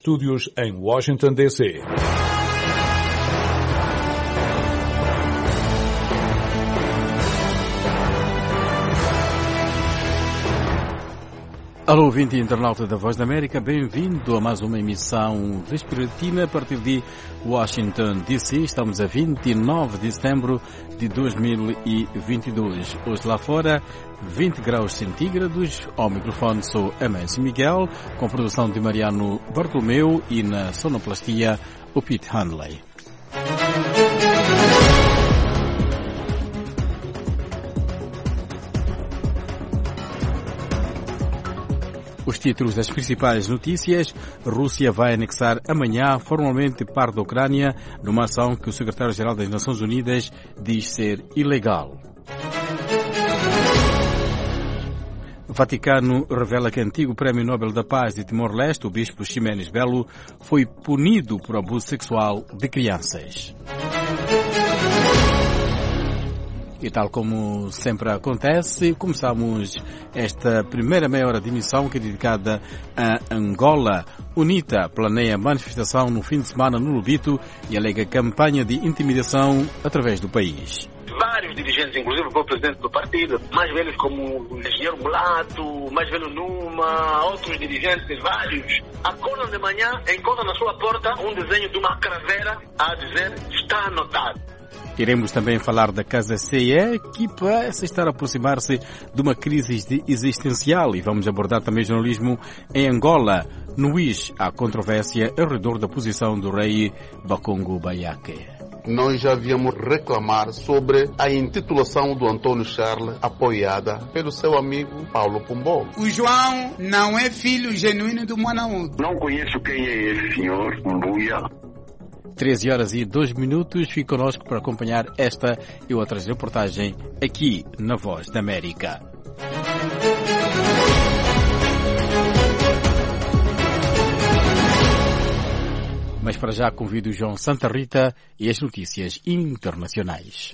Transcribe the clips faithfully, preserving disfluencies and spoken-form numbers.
Estúdios em Washington, D C Alô, ouvinte e internauta da Voz da América, bem-vindo a mais uma emissão vespertina a partir de Washington, D C. Estamos a vinte e nove de setembro de dois mil e vinte e dois. Hoje lá fora, vinte graus centígrados. Ao microfone sou Amâncio Miguel, com produção de Mariano Bartolomeu e na sonoplastia o Pete Handley. Os títulos das principais notícias: Rússia vai anexar amanhã formalmente parte da Ucrânia numa ação que o secretário-geral das Nações Unidas diz ser ilegal. O Vaticano revela que o antigo Prémio Nobel da Paz de Timor-Leste, o bispo Ximenes Belo, foi punido por abuso sexual de crianças. E tal como sempre acontece, começamos esta primeira meia hora de emissão que é dedicada a Angola. UNITA planeia manifestação no fim de semana no Lubito e alega campanha de intimidação através do país. Vários dirigentes, inclusive o presidente do partido, mais velhos como o engenheiro Mulato, mais velho Numa, outros dirigentes, vários, acordam de manhã e encontram na sua porta um desenho de uma craveira a dizer está anotado. Iremos também falar da Casa C E, que parece estar a aproximar-se de uma crise existencial, e vamos abordar também jornalismo em Angola. No I S, há controvérsia ao redor da posição do rei Bakongo Bayake. Nós já havíamos reclamar sobre a intitulação do Antônio Charles, apoiada pelo seu amigo Paulo Pombó. O João não é filho genuíno do Manaú. Não conheço quem é esse senhor, Mbuia. treze horas e dois minutos. Fique connosco para acompanhar esta e outras reportagens aqui na Voz da América. Mas para já convido o João Santa Rita e as notícias internacionais.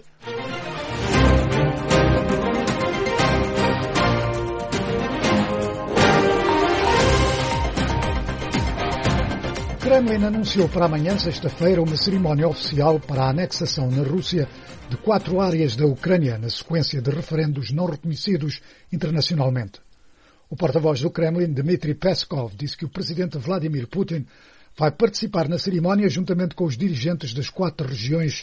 O Kremlin anunciou para amanhã, sexta-feira, uma cerimónia oficial para a anexação na Rússia de quatro áreas da Ucrânia, na sequência de referendos não reconhecidos internacionalmente. O porta-voz do Kremlin, Dmitry Peskov, disse que o presidente Vladimir Putin vai participar na cerimónia juntamente com os dirigentes das quatro regiões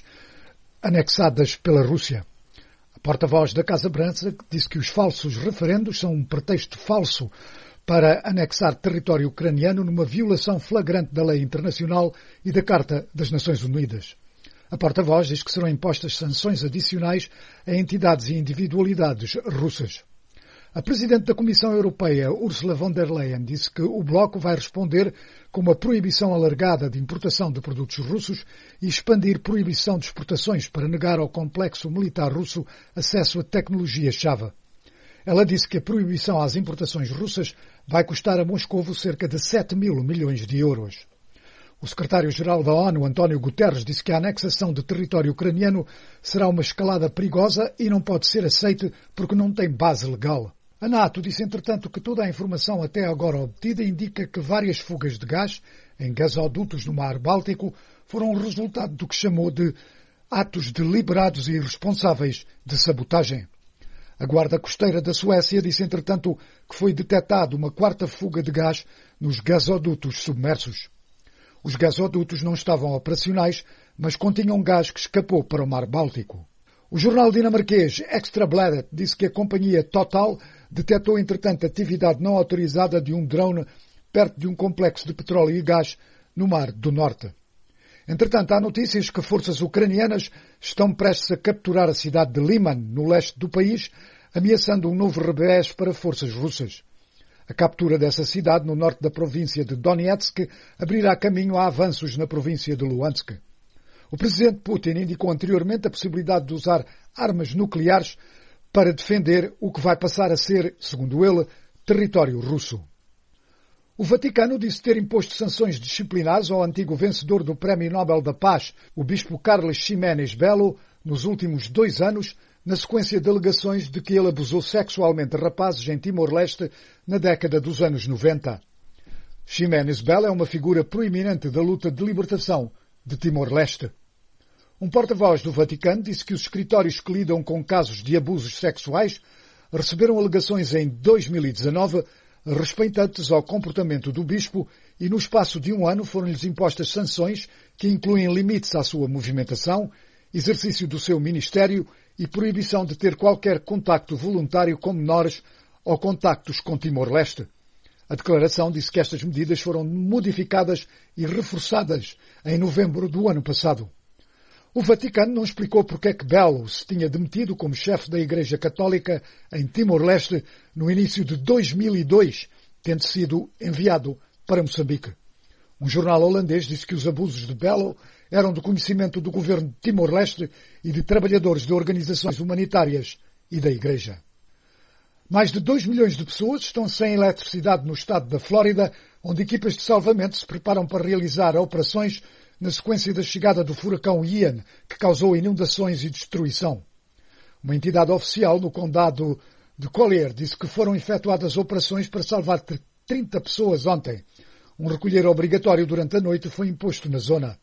anexadas pela Rússia. A porta-voz da Casa Branca disse que os falsos referendos são um pretexto falso para anexar território ucraniano numa violação flagrante da lei internacional e da Carta das Nações Unidas. A porta-voz diz que serão impostas sanções adicionais a entidades e individualidades russas. A Presidente da Comissão Europeia, Ursula von der Leyen, disse que o bloco vai responder com uma proibição alargada de importação de produtos russos e expandir proibição de exportações para negar ao complexo militar russo acesso a tecnologia-chave. Ela disse que a proibição às importações russas vai custar a Moscovo cerca de sete mil milhões de euros. O secretário-geral da ONU, António Guterres, disse que a anexação de território ucraniano será uma escalada perigosa e não pode ser aceite porque não tem base legal. A NATO disse, entretanto, que toda a informação até agora obtida indica que várias fugas de gás em gasodutos no Mar Báltico foram o resultado do que chamou de atos deliberados e irresponsáveis de sabotagem. A Guarda Costeira da Suécia disse, entretanto, que foi detectada uma quarta fuga de gás nos gasodutos submersos. Os gasodutos não estavam operacionais, mas continham gás que escapou para o Mar Báltico. O jornal dinamarquês Ekstrabladet disse que a companhia Total detectou, entretanto, atividade não autorizada de um drone perto de um complexo de petróleo e gás no Mar do Norte. Entretanto, há notícias que forças ucranianas estão prestes a capturar a cidade de Liman, no leste do país, ameaçando um novo revés para forças russas. A captura dessa cidade, no norte da província de Donetsk, abrirá caminho a avanços na província de Luhansk. O presidente Putin indicou anteriormente a possibilidade de usar armas nucleares para defender o que vai passar a ser, segundo ele, território russo. O Vaticano disse ter imposto sanções disciplinares ao antigo vencedor do Prémio Nobel da Paz, o bispo Carlos Ximenes Belo, nos últimos dois anos, na sequência de alegações de que ele abusou sexualmente de rapazes em Timor-Leste na década dos anos noventa. Ximénez Bell é uma figura proeminente da luta de libertação de Timor-Leste. Um porta-voz do Vaticano disse que os escritórios que lidam com casos de abusos sexuais receberam alegações em dois mil e dezanove respeitantes ao comportamento do bispo e no espaço de um ano foram-lhes impostas sanções que incluem limites à sua movimentação, exercício do seu ministério e proibição de ter qualquer contacto voluntário com menores ou contactos com Timor-Leste. A declaração disse que estas medidas foram modificadas e reforçadas em novembro do ano passado. O Vaticano não explicou porque é que Belo se tinha demitido como chefe da Igreja Católica em Timor-Leste no início de dois mil e dois, tendo sido enviado para Moçambique. Um jornal holandês disse que os abusos de Belo eram do conhecimento do governo de Timor-Leste e de trabalhadores de organizações humanitárias e da Igreja. Mais de dois milhões de pessoas estão sem eletricidade no estado da Flórida, onde equipas de salvamento se preparam para realizar operações na sequência da chegada do furacão Ian, que causou inundações e destruição. Uma entidade oficial no condado de Collier disse que foram efetuadas operações para salvar trinta pessoas ontem. Um recolher obrigatório durante a noite foi imposto na zona.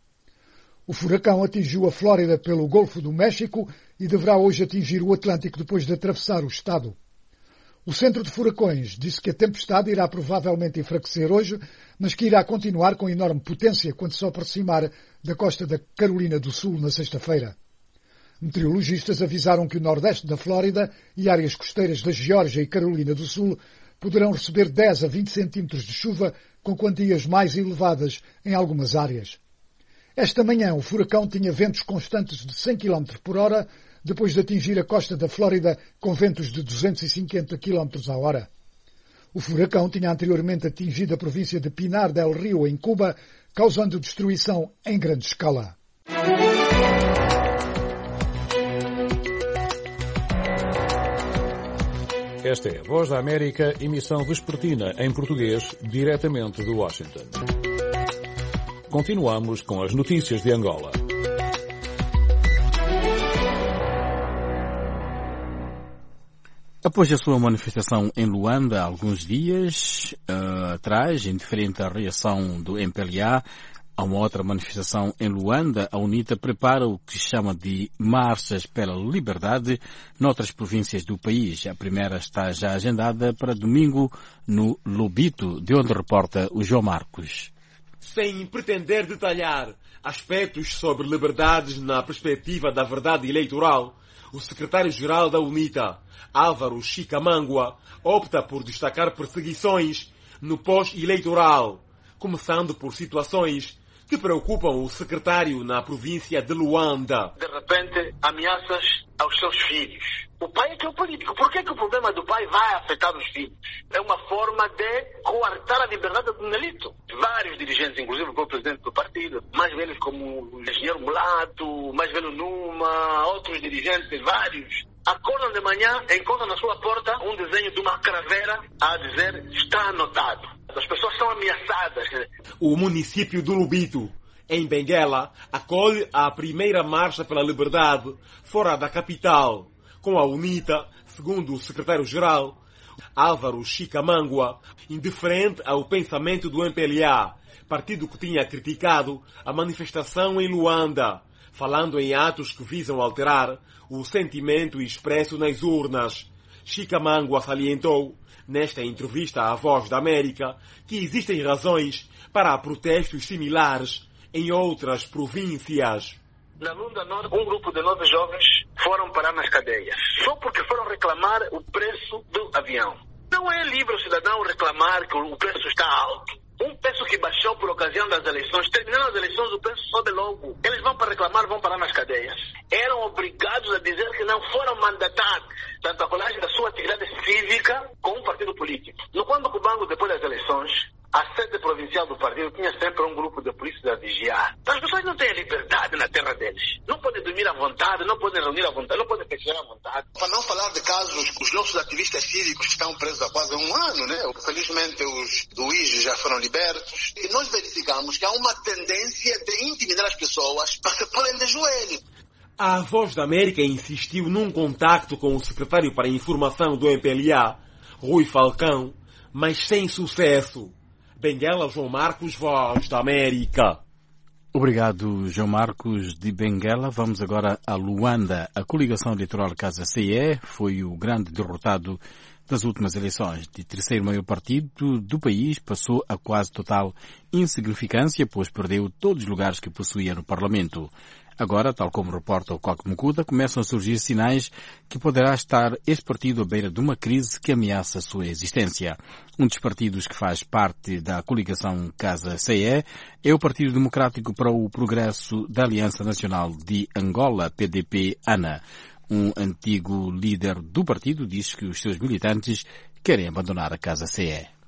O furacão atingiu a Flórida pelo Golfo do México e deverá hoje atingir o Atlântico depois de atravessar o estado. O Centro de Furacões disse que a tempestade irá provavelmente enfraquecer hoje, mas que irá continuar com enorme potência quando se aproximar da costa da Carolina do Sul na sexta-feira. Meteorologistas avisaram que o nordeste da Flórida e áreas costeiras da Geórgia e Carolina do Sul poderão receber dez a vinte centímetros de chuva, com quantias mais elevadas em algumas áreas. Esta manhã o furacão tinha ventos constantes de cem quilómetros por hora, depois de atingir a costa da Flórida com ventos de duzentos e cinquenta quilómetros a hora. O furacão tinha anteriormente atingido a província de Pinar del Rio, em Cuba, causando destruição em grande escala. Esta é a Voz da América, emissão vespertina em português, diretamente de Washington. Continuamos com as notícias de Angola. Após a sua manifestação em Luanda há alguns dias uh, atrás, indiferente à reação do M P L A, há uma outra manifestação em Luanda, a UNITA prepara o que chama de Marchas pela Liberdade noutras províncias do país. A primeira está já agendada para domingo no Lobito, de onde reporta o João Marcos. Sem pretender detalhar aspectos sobre liberdades na perspectiva da verdade eleitoral, o secretário-geral da UNITA, Álvaro Chicamangua, opta por destacar perseguições no pós-eleitoral, começando por situações que preocupam o secretário na província de Luanda. De repente, ameaças aos seus filhos. O pai é que é o político. Por que, que o problema do pai vai afetar os filhos? É uma forma de coartar a liberdade do Nelito. Vários dirigentes, inclusive o presidente do partido, mais velhos como o engenheiro Mulato, mais velho Numa, outros dirigentes, vários, acordam de manhã e encontram na sua porta um desenho de uma craveira a dizer está anotado. As pessoas são ameaçadas. O município do Lobito, em Benguela, acolhe a primeira marcha pela liberdade fora da capital, com a UNITA, segundo o secretário-geral, Álvaro Chicamangua, indiferente ao pensamento do M P L A, partido que tinha criticado a manifestação em Luanda, falando em atos que visam alterar o sentimento expresso nas urnas. Chicamangua salientou, nesta entrevista à Voz da América, que existem razões para protestos similares em outras províncias. Na Lunda Norte, um grupo de nove jovens foram parar nas cadeias, só porque foram reclamar o preço do avião. Não é livre o cidadão reclamar que o preço está alto. Um preço que baixou por ocasião das eleições, terminando as eleições, o preço sobe logo. Eles vão para reclamar, vão parar nas cadeias. Eram obrigados a dizer que não foram mandatados, tanto a colagem da sua atividade cívica com um partido político. No quando o Cubango, depois das eleições, a sede provincial do partido tinha sempre um grupo de polícia a vigiar. As pessoas não têm liberdade na terra deles. Não podem dormir à vontade, não podem reunir à vontade, não podem fechar à vontade. Para não falar de casos, os nossos ativistas cívicos estão presos há quase um ano, né? Felizmente os do I J já foram libertos. E nós verificamos que há uma tendência de intimidar as pessoas para se porem de joelho. A Voz da América insistiu num contacto com o secretário para a informação do M P L A, Rui Falcão, mas sem sucesso. Benguela, João Marcos, Voz da América. Obrigado, João Marcos de Benguela. Vamos agora a Luanda. A coligação eleitoral Casa C E foi o grande derrotado das últimas eleições. De terceiro maior partido do país, passou a quase total insignificância, pois perdeu todos os lugares que possuía no Parlamento. Agora, tal como reporta o Coque Mucuda, começam a surgir sinais que poderá estar este partido à beira de uma crise que ameaça a sua existência. Um dos partidos que faz parte da coligação Casa C E é o Partido Democrático para o Progresso da Aliança Nacional de Angola, P D P A N A. Um antigo líder do partido diz que os seus militantes querem abandonar a Casa C E.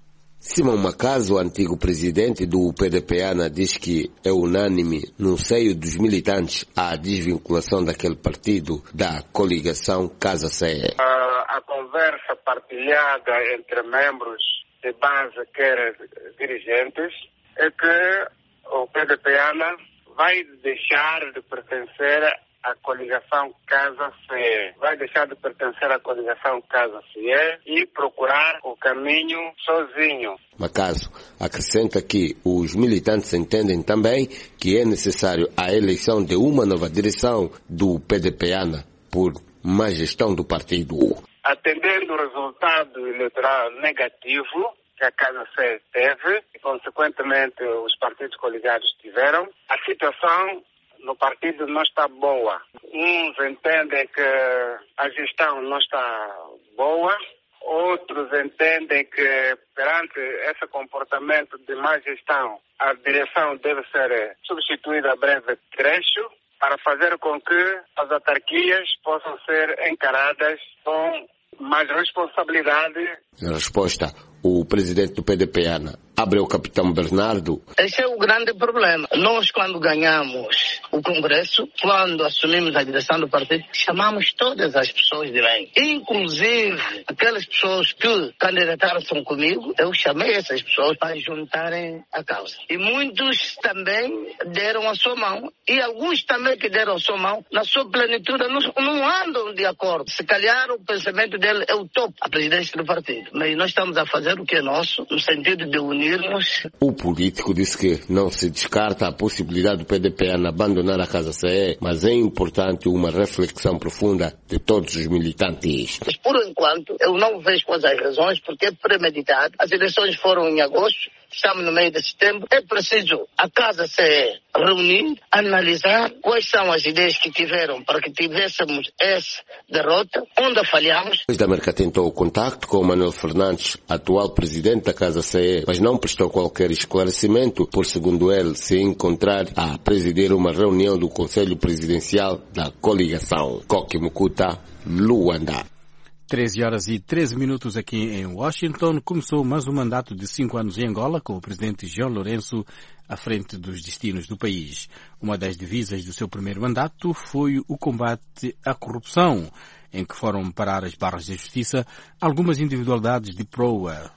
Simão Makazo, antigo presidente do P D P A N A, diz que é unânime no seio dos militantes a desvinculação daquele partido da coligação Casa C E. A, a conversa partilhada entre membros de base, quer dirigentes, é que o P D P A N A vai deixar de pertencer a coligação Casa C E. Vai deixar de pertencer à coligação Casa C E e procurar o caminho sozinho. Makazo acrescenta que os militantes entendem também que é necessário a eleição de uma nova direção do P D P A N A por má gestão do partido. Atendendo o resultado eleitoral negativo que a Casa C E teve e, consequentemente, os partidos coligados tiveram, a situação no partido não está boa. Uns entendem que a gestão não está boa, outros entendem que perante esse comportamento de má gestão, a direção deve ser substituída a breve trecho para fazer com que as autarquias possam ser encaradas com mais responsabilidade. Em resposta, o presidente do P D P A N A abre o capitão Bernardo. Esse é o grande problema. Nós, quando ganhamos o Congresso, quando assumimos a direção do partido, chamamos todas as pessoas de bem. Inclusive, aquelas pessoas que candidataram-se comigo, eu chamei essas pessoas para juntarem a causa. E muitos também deram a sua mão. E alguns também que deram a sua mão, na sua plenitude, não, não andam de acordo. Se calhar o pensamento dele é o topo, a presidência do partido. Mas nós estamos a fazer o que é nosso, no sentido de unir. O político disse que não se descarta a possibilidade do P D P A N A abandonar a Casa C E, mas é importante uma reflexão profunda de todos os militantes. Mas por enquanto eu não vejo quais as razões, porque é premeditado. As eleições foram em agosto, estamos no meio de setembro. É preciso a Casa C E reunir, analisar quais são as ideias que tiveram para que tivéssemos essa derrota, onde falhamos. O Voz da América tentou o contacto com o Manuel Fernandes, atual presidente da Casa C E, mas não prestou qualquer esclarecimento, por, segundo ele, se encontrar a presidir uma reunião do Conselho Presidencial da coligação. Coque Mucuta, Luanda. treze horas e treze minutos aqui em Washington. Começou mais um mandato de cinco anos em Angola, com o presidente João Lourenço à frente dos destinos do país. Uma das divisas do seu primeiro mandato foi o combate à corrupção, em que foram parar as barras da justiça algumas individualidades de proa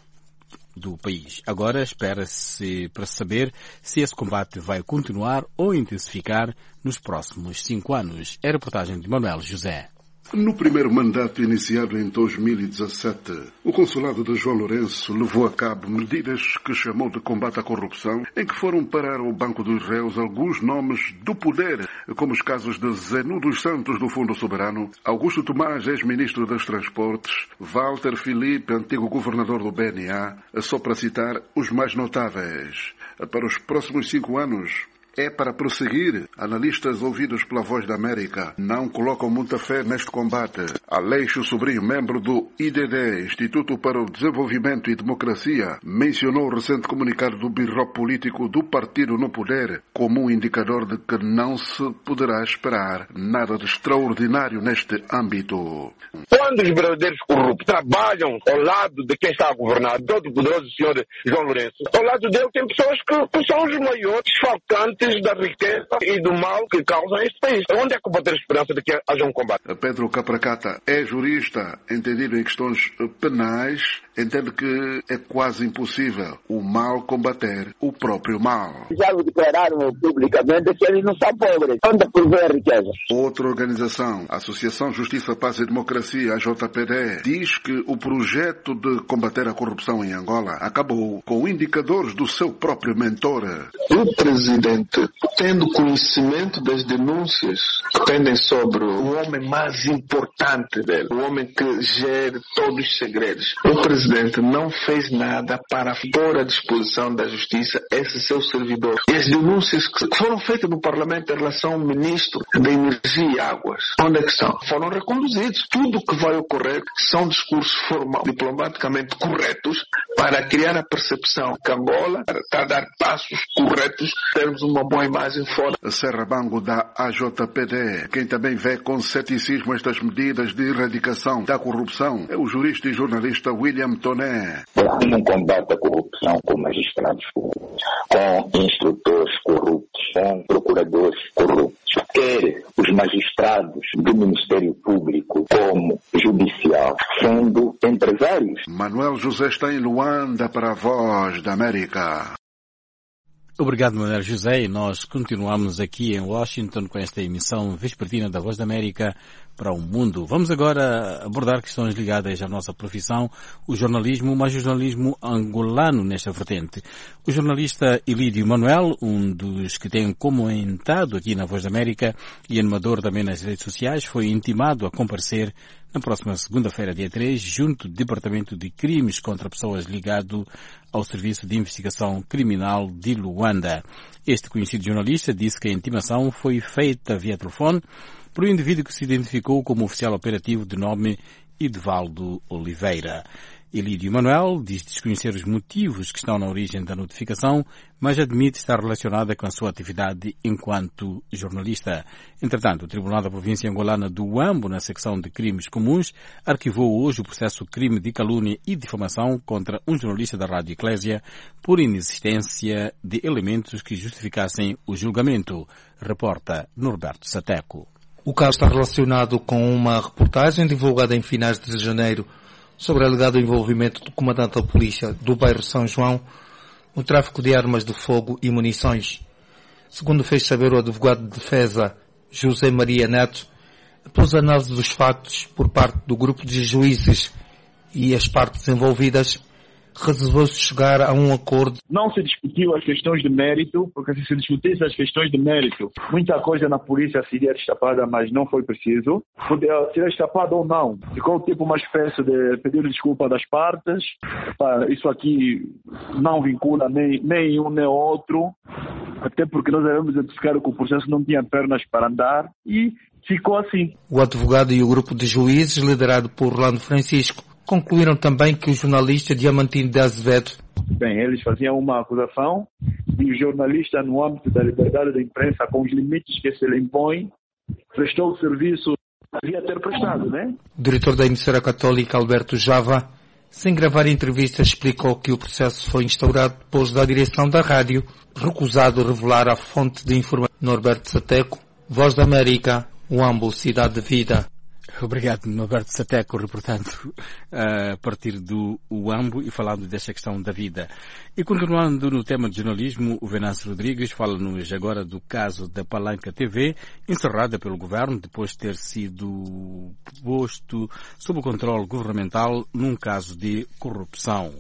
do país. Agora espera-se para saber se esse combate vai continuar ou intensificar nos próximos cinco anos. É a reportagem de Manuel José. No primeiro mandato iniciado em dois mil e dezassete, o consulado de João Lourenço levou a cabo medidas que chamou de combate à corrupção, em que foram parar ao Banco dos Réus alguns nomes do poder, como os casos de Zenu dos Santos do Fundo Soberano, Augusto Tomás, ex-ministro dos Transportes, Walter Filipe, antigo governador do B N A, só para citar os mais notáveis. Para os próximos cinco anos, é para prosseguir. Analistas ouvidos pela Voz da América não colocam muita fé neste combate. Aleixo Sobrinho, membro do I D D, Instituto para o Desenvolvimento e Democracia, mencionou o recente comunicado do Birro Político do Partido no Poder como um indicador de que não se poderá esperar nada de extraordinário neste âmbito. Quando os verdadeiros corruptos trabalham ao lado de quem está a governar, todo o poderoso senhor João Lourenço, ao lado dele tem pessoas que, que são os maiores falcantes fontes da riqueza e do mal que causam este país. Onde é que eu vou ter esperança de que haja um combate? Pedro Capracata é jurista, entendido em questões penais, entende que é quase impossível o mal combater o próprio mal. Já o declararam publicamente que eles não são pobres, onde prover a riqueza. Outra organização, a Associação Justiça, Paz e Democracia, a J P D, diz que o projeto de combater a corrupção em Angola acabou com indicadores do seu próprio mentor. O presidente, tendo conhecimento das denúncias que pendem sobre o homem mais importante dele, o homem que gere todos os segredos, o presidente não fez nada para pôr à disposição da justiça esse seu servidor. E as denúncias que foram feitas no Parlamento em relação ao ministro da Energia e Águas, onde é que estão? Foram reconduzidos. Tudo o que vai ocorrer são discursos formais, diplomaticamente corretos, para criar a percepção que Angola está a dar passos corretos, termos uma boa imagem fora. Serra Bango da A J P D. Quem também vê com ceticismo estas medidas de erradicação da corrupção é o jurista e jornalista William Toné. Porque não combate a corrupção com magistrados corruptos, com instrutores corruptos, com procuradores corruptos. Quer os magistrados do Ministério Público como judicial, sendo empresários. Manuel José está em Luanda para a Voz da América. Obrigado, Manuel José. E nós continuamos aqui em Washington com esta emissão vespertina da Voz da América para o mundo. Vamos agora abordar questões ligadas à nossa profissão, o jornalismo, mas o jornalismo angolano nesta vertente. O jornalista Elídio Manuel, um dos que tem comentado aqui na Voz da América e animador também nas redes sociais, foi intimado a comparecer na próxima segunda-feira, dia três, junto do Departamento de Crimes contra Pessoas ligado ao Serviço de Investigação Criminal de Luanda. Este conhecido jornalista disse que a intimação foi feita via telefone por um indivíduo que se identificou como oficial operativo de nome Edvaldo Oliveira. Elídio Manuel diz desconhecer os motivos que estão na origem da notificação, mas admite estar relacionada com a sua atividade enquanto jornalista. Entretanto, o Tribunal da Província Angolana do Huambo, na secção de crimes comuns, arquivou hoje o processo crime de calúnia e difamação contra um jornalista da Rádio Eclésia por inexistência de elementos que justificassem o julgamento, reporta Norberto Sateco. O caso está relacionado com uma reportagem divulgada em finais de janeiro sobre o alegado envolvimento do comandante da polícia do bairro São João no tráfico de armas de fogo e munições. Segundo fez saber o advogado de defesa José Maria Neto, após a análise dos factos por parte do grupo de juízes e as partes envolvidas, resolveu-se chegar a um acordo. Não se discutiu as questões de mérito, porque se se discutisse as questões de mérito, muita coisa na polícia seria destapada, mas não foi preciso. Podia ser destapada ou não. Ficou tipo uma espécie de pedir desculpa das partes. Isso aqui não vincula nem, nem um nem outro, até porque nós éramos identificados que o processo não tinha pernas para andar e ficou assim. O advogado e o grupo de juízes, liderado por Orlando Francisco, concluíram também que o jornalista Diamantino de Azevedo... Bem, eles faziam uma acusação e o jornalista, no âmbito da liberdade da imprensa, com os limites que se lhe impõem, prestou o serviço que devia ter prestado, né? O diretor da emissora católica, Alberto Java, sem gravar entrevista, explicou que o processo foi instaurado depois da direção da rádio, recusado revelar a fonte de informação. Norberto Sateco, Voz da América, Huambo, Cidade de Vida. Obrigado, Norberto Sateco, reportando a partir do Huambo e falando desta questão da vida. E continuando no tema de jornalismo, o Venâncio Rodrigues fala-nos agora do caso da Palanca T V, encerrada pelo governo depois de ter sido posto sob o controle governamental num caso de corrupção.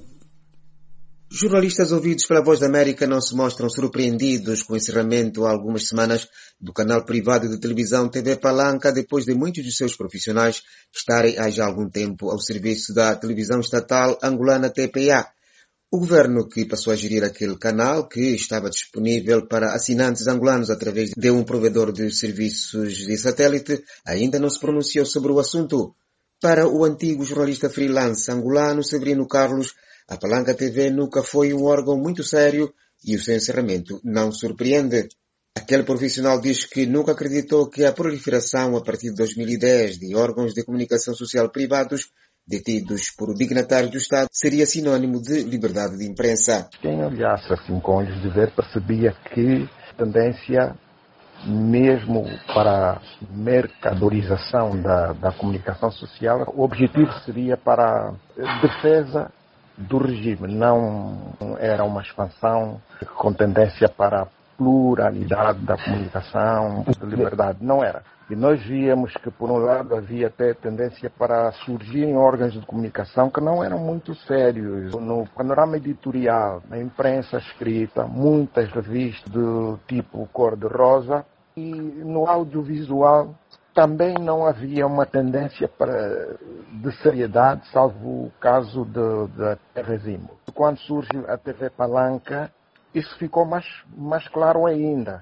Jornalistas ouvidos pela Voz da América não se mostram surpreendidos com o encerramento há algumas semanas do canal privado de televisão T V Palanca, depois de muitos de seus profissionais estarem há já algum tempo ao serviço da televisão estatal angolana T P A. O governo que passou a gerir aquele canal, que estava disponível para assinantes angolanos através de um provedor de serviços de satélite, ainda não se pronunciou sobre o assunto. Para o antigo jornalista freelance angolano Severino Carlos, a Palanca T V nunca foi um órgão muito sério e o seu encerramento não surpreende. Aquele profissional diz que nunca acreditou que a proliferação a partir de dois mil e dez de órgãos de comunicação social privados detidos por dignatários do Estado seria sinônimo de liberdade de imprensa. Quem olhasse assim com olhos de ver percebia que tendência, mesmo para a mercadorização da, da comunicação social, o objetivo seria para a defesa do regime, não era uma expansão com tendência para a pluralidade da comunicação, de liberdade, não era. E nós víamos que, por um lado, havia até tendência para surgirem órgãos de comunicação que não eram muito sérios. No panorama editorial, na imprensa escrita, muitas revistas do tipo cor-de-rosa, e no audiovisual também não havia uma tendência para, de seriedade, salvo o caso da T V Zimo. Quando surge a T V Palanca, isso ficou mais, mais claro ainda.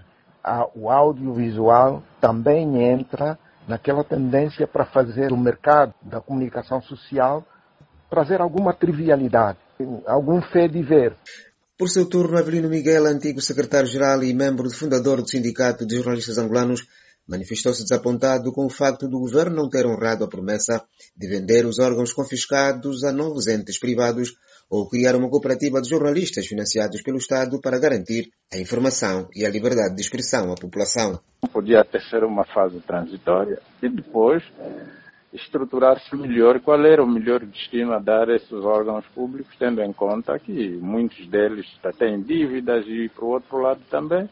O audiovisual também entra naquela tendência para fazer o mercado da comunicação social trazer alguma trivialidade, algum fé de ver. Por seu turno, Avelino Miguel, antigo secretário-geral e membro fundador do Sindicato de Jornalistas Angolanos, manifestou-se desapontado com o facto do governo não ter honrado a promessa de vender os órgãos confiscados a novos entes privados ou criar uma cooperativa de jornalistas financiados pelo Estado para garantir a informação e a liberdade de expressão à população. Podia até ser uma fase transitória e depois estruturar-se melhor qual era o melhor destino a dar a esses órgãos públicos, tendo em conta que muitos deles têm dívidas e, por outro lado, também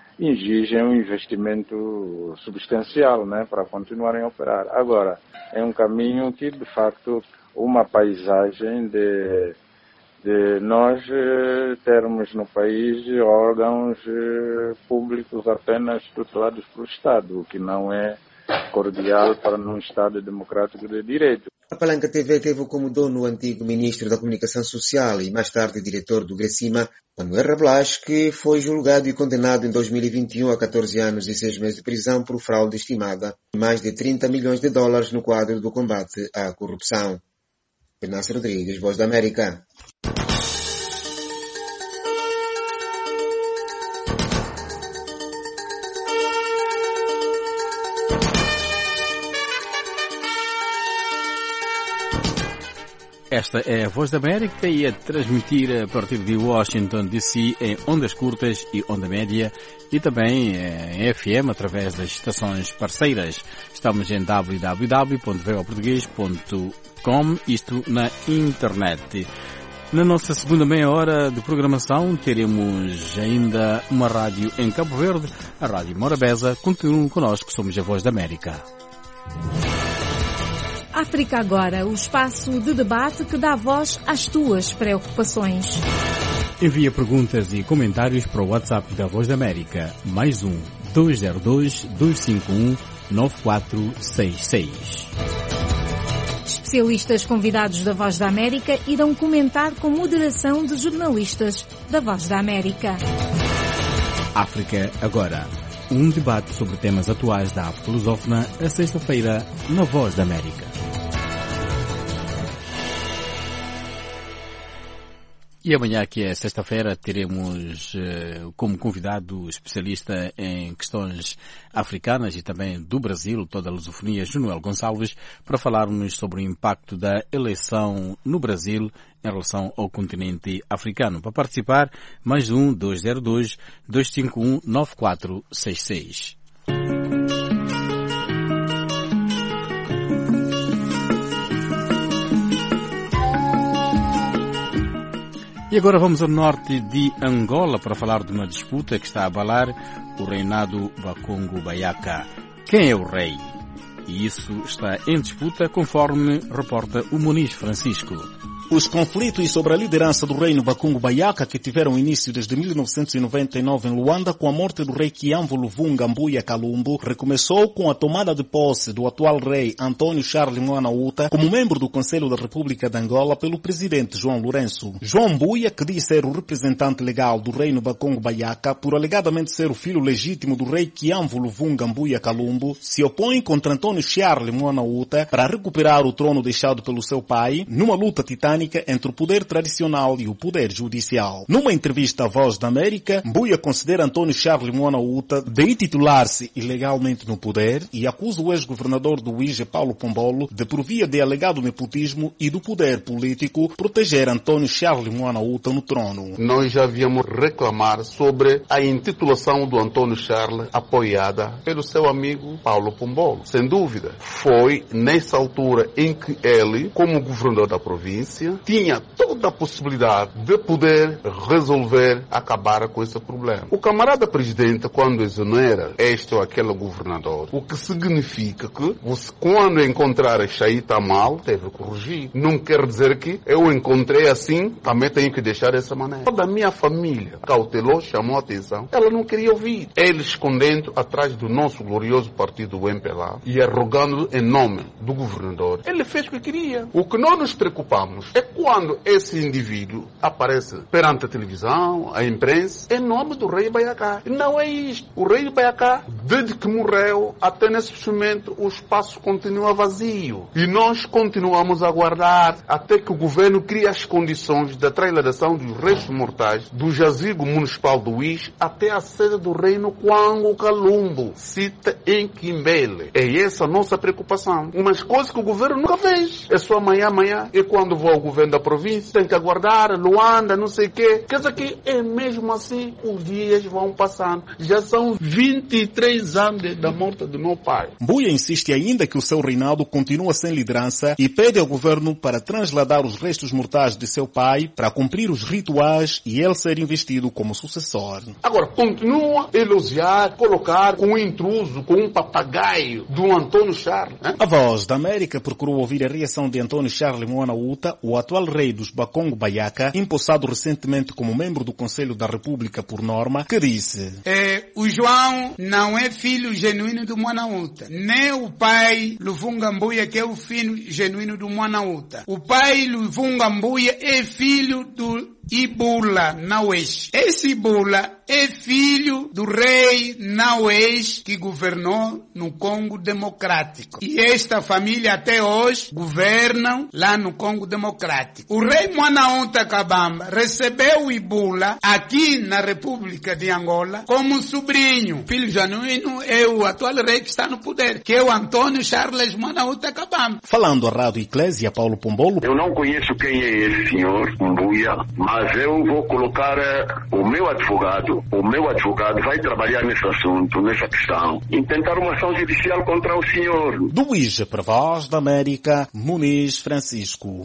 exigem um investimento substancial, né, para continuarem a operar. Agora, é um caminho que, de facto, uma paisagem de, de nós eh, termos no país órgãos eh, públicos apenas tutelados pelo Estado, o que não é cordial para um Estado democrático de direito. A Palanca T V teve como dono o antigo ministro da Comunicação Social e mais tarde diretor do Gracima, Manuel Rablas, que foi julgado e condenado em dois mil e vinte e um a catorze anos e seis meses de prisão por fraude estimada em mais de trinta milhões de dólares no quadro do combate à corrupção. Penácio Rodrigues, Voz da América. Esta é a Voz da América e a transmitir a partir de Washington D C em ondas curtas e onda média e também em F M através das estações parceiras. Estamos em w w w ponto voa português ponto com, isto na internet. Na nossa segunda meia hora de programação teremos ainda uma rádio em Cabo Verde, a Rádio Morabeza. Continuem connosco, somos a Voz da América. África Agora, o espaço de debate que dá voz às tuas preocupações. Envia perguntas e comentários para o WhatsApp da Voz da América, mais um, dois zero dois, dois cinco um, nove quatro seis seis. Especialistas convidados da Voz da América irão comentar com moderação de jornalistas da Voz da América. África Agora. Um debate sobre temas atuais da África lusófona, a sexta-feira, na Voz da América. E amanhã, que é sexta-feira, teremos uh, como convidado especialista em questões africanas e também do Brasil, toda a lusofonia, Junuel Gonçalves, para falarmos sobre o impacto da eleição no Brasil em relação ao continente africano. Para participar, mais um, dois zero dois, dois cinco um, nove quatro seis seis. E agora vamos ao norte de Angola para falar de uma disputa que está a abalar o reinado Bakongo Bayaka. Quem é o rei? E isso está em disputa, conforme reporta o Muniz Francisco. Os conflitos sobre a liderança do reino Bakongo Bayaka, que tiveram início desde mil novecentos e noventa e nove em Luanda, com a morte do rei Kiamvo Luvunga Mbuya Kalumbo, recomeçou com a tomada de posse do atual rei Antônio Charles Moana Uta como membro do Conselho da República de Angola pelo presidente João Lourenço. João Mbuya, que diz ser o representante legal do reino Bakongo Bayaka, por alegadamente ser o filho legítimo do rei Kiamvo Luvunga Mbuya Kalumbo, se opõe contra Antônio Charles Moana Uta para recuperar o trono deixado pelo seu pai, numa luta titânica orgânica entre o poder tradicional e o poder judicial. Numa entrevista à Voz da América, Mbuya considera António Charles Moana Uta de intitular-se ilegalmente no poder e acusa o ex-governador do Uíge, Paulo Pombolo, de, por via de alegado nepotismo e do poder político, proteger António Charles Moana Uta no trono. Nós já havíamos reclamar sobre a intitulação do António Charles apoiada pelo seu amigo Paulo Pombolo. Sem dúvida, foi nessa altura em que ele, como governador da província, tinha toda a possibilidade de poder resolver, acabar com esse problema. O camarada presidente, quando exonera este ou aquele governador, o que significa que você, quando encontrar isso aí está mal, deve corrigir. Não quer dizer que eu encontrei assim, também tenho que deixar dessa maneira. Toda a minha família cautelou, chamou a atenção, ela não queria ouvir. Ele escondendo atrás do nosso glorioso partido, o M P L A, e arrogando em nome do governador. Ele fez o que queria. O que nós nos preocupamos é quando esse indivíduo aparece perante a televisão, a imprensa, em nome do rei Baiacá. Não é isto. O rei Baiacá, desde que morreu, até nesse momento, o espaço continua vazio. E nós continuamos a aguardar até que o governo crie as condições da trasladação dos restos mortais do jazigo municipal do Uíge até a sede do reino Kwango Kalumbo, cita em Quimbele. É essa a nossa preocupação. Umas coisas que o governo nunca fez. É só amanhã, amanhã. E quando vou ao governo da província, tem que aguardar, Luanda, não sei o quê. Quer dizer que é mesmo assim, os dias vão passando. Já são vinte e três anos da morte do meu pai. Mbuya insiste ainda que o seu reinado continua sem liderança e pede ao governo para trasladar os restos mortais de seu pai para cumprir os rituais e ele ser investido como sucessor. Agora, continua a elogiar, colocar com um intruso, com um papagaio do António Charles. Hein? A Voz da América procurou ouvir a reação de António Charles Moana Uta, o atual rei dos Bakongo Baiaca, empossado recentemente como membro do Conselho da República por norma, que disse: é, o João não é filho genuíno do Moana Uta, nem o pai Luvunga Mbuya, que é o filho genuíno do Moana Uta. O pai Luvunga Mbuya é filho do Ibula Nauesh. Esse Ibula é filho do rei Nauesh que governou no Congo Democrático. E esta família até hoje governam lá no Congo Democrático. O rei Moana Uta Kabamba recebeu o Ibula aqui na República de Angola como sobrinho. Filho genuíno é o atual rei que está no poder, que é o António Charles Moana Uta Kabamba. Falando à Rádio Eclésia, Paulo Pombolo: eu não conheço quem é esse senhor Mbuya, mas Mas eu vou colocar uh, o meu advogado, o meu advogado vai trabalhar nesse assunto, nessa questão, e tentar uma ação judicial contra o senhor. Do Uíge para a Voz da América, Muniz Francisco.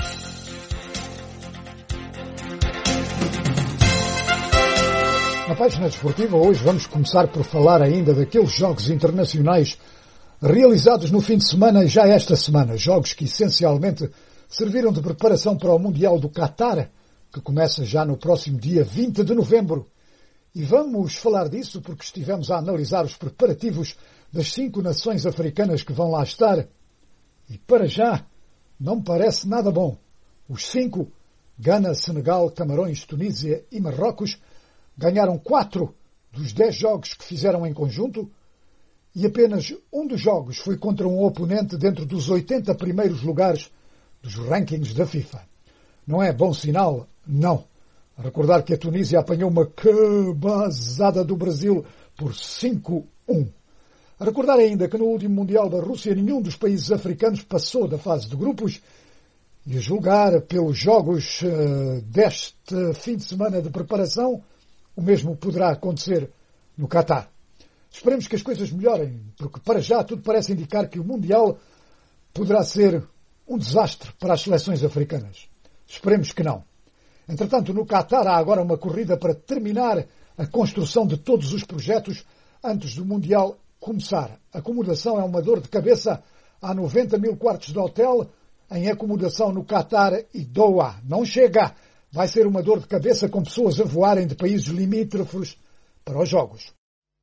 Na página desportiva, hoje vamos começar por falar ainda daqueles jogos internacionais realizados no fim de semana, já esta semana. Jogos que essencialmente serviram de preparação para o Mundial do Qatar, que começa já no próximo dia vinte de novembro. E vamos falar disso porque estivemos a analisar os preparativos das cinco nações africanas que vão lá estar. E para já, não parece nada bom. Os cinco, Gana, Senegal, Camarões, Tunísia e Marrocos, ganharam quatro dos dez jogos que fizeram em conjunto e apenas um dos jogos foi contra um oponente dentro dos oitenta primeiros lugares dos rankings da FIFA. Não é bom sinal? Não. A recordar que a Tunísia apanhou uma cabazada do Brasil por cinco a um. A recordar ainda que no último Mundial da Rússia nenhum dos países africanos passou da fase de grupos e a julgar pelos jogos uh, deste fim de semana de preparação, o mesmo poderá acontecer no Qatar. Esperemos que as coisas melhorem, porque para já tudo parece indicar que o Mundial poderá ser um desastre para as seleções africanas. Esperemos que não. Entretanto, no Qatar há agora uma corrida para terminar a construção de todos os projetos antes do Mundial começar. A acomodação é uma dor de cabeça. Há noventa mil quartos de hotel em acomodação no Qatar e Doha. Não chega. Vai ser uma dor de cabeça com pessoas a voarem de países limítrofes para os Jogos.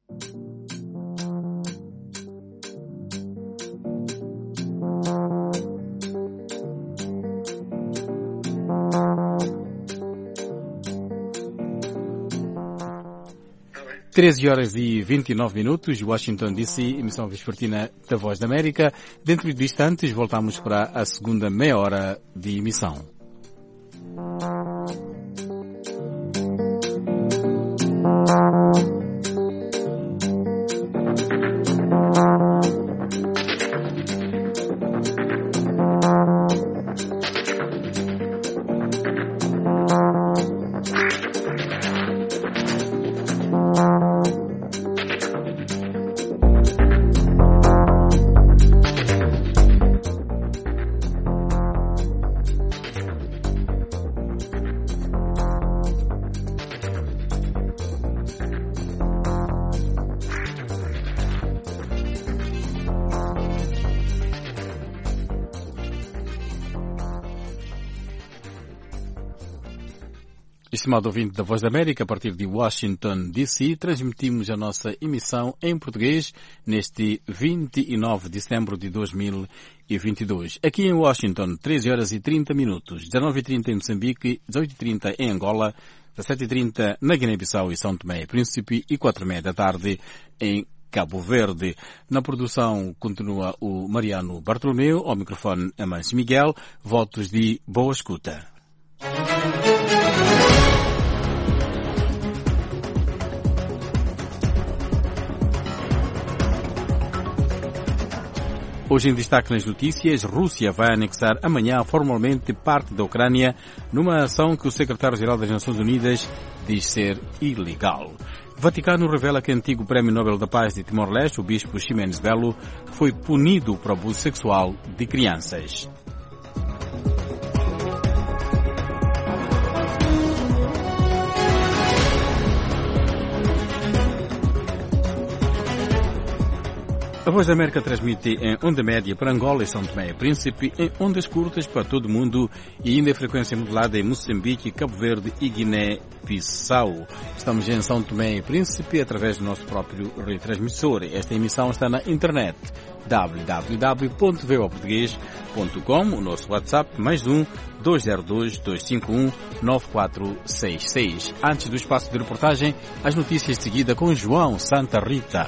treze horas e vinte e nove minutos, Washington D C, emissão vespertina da Voz da América. Dentro de instantes voltamos para a segunda meia hora de emissão. Estimado ouvinte da Voz da América, a partir de Washington, D C, transmitimos a nossa emissão em português neste vinte e nove de setembro de dois mil e vinte e dois. Aqui em Washington, treze horas e trinta minutos, dezenove e trinta em Moçambique, dezoito e trinta em Angola, dezassete e trinta na Guiné-Bissau e São Tomé e Príncipe e quatro e meia da tarde em Cabo Verde. Na produção continua o Mariano Bartolomeu, ao microfone Amâncio Miguel, votos de boa escuta. Hoje em destaque nas notícias, Rússia vai anexar amanhã formalmente parte da Ucrânia numa ação que o secretário-geral das Nações Unidas diz ser ilegal. Vaticano revela que o antigo Prémio Nobel da Paz de Timor-Leste, o bispo Ximenes Belo, foi punido por abuso sexual de crianças. A Voz da América transmite em onda média para Angola e São Tomé e Príncipe, em ondas curtas para todo o mundo e ainda em frequência modulada em Moçambique, Cabo Verde e Guiné-Bissau. Estamos em São Tomé e Príncipe através do nosso próprio retransmissor. Esta emissão está na internet w w w ponto v o português ponto com, o nosso WhatsApp mais um dois zero dois, dois cinco um, nove quatro seis seis. Antes do espaço de reportagem, as notícias de seguida com João Santa Rita.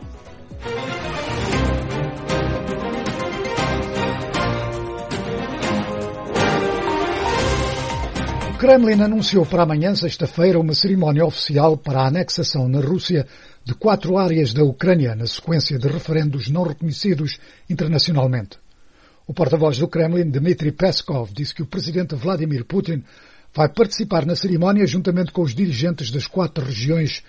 O Kremlin anunciou para amanhã, sexta-feira, uma cerimónia oficial para a anexação na Rússia de quatro áreas da Ucrânia, na sequência de referendos não reconhecidos internacionalmente. O porta-voz do Kremlin, Dmitry Peskov, disse que o presidente Vladimir Putin vai participar na cerimónia juntamente com os dirigentes das quatro regiões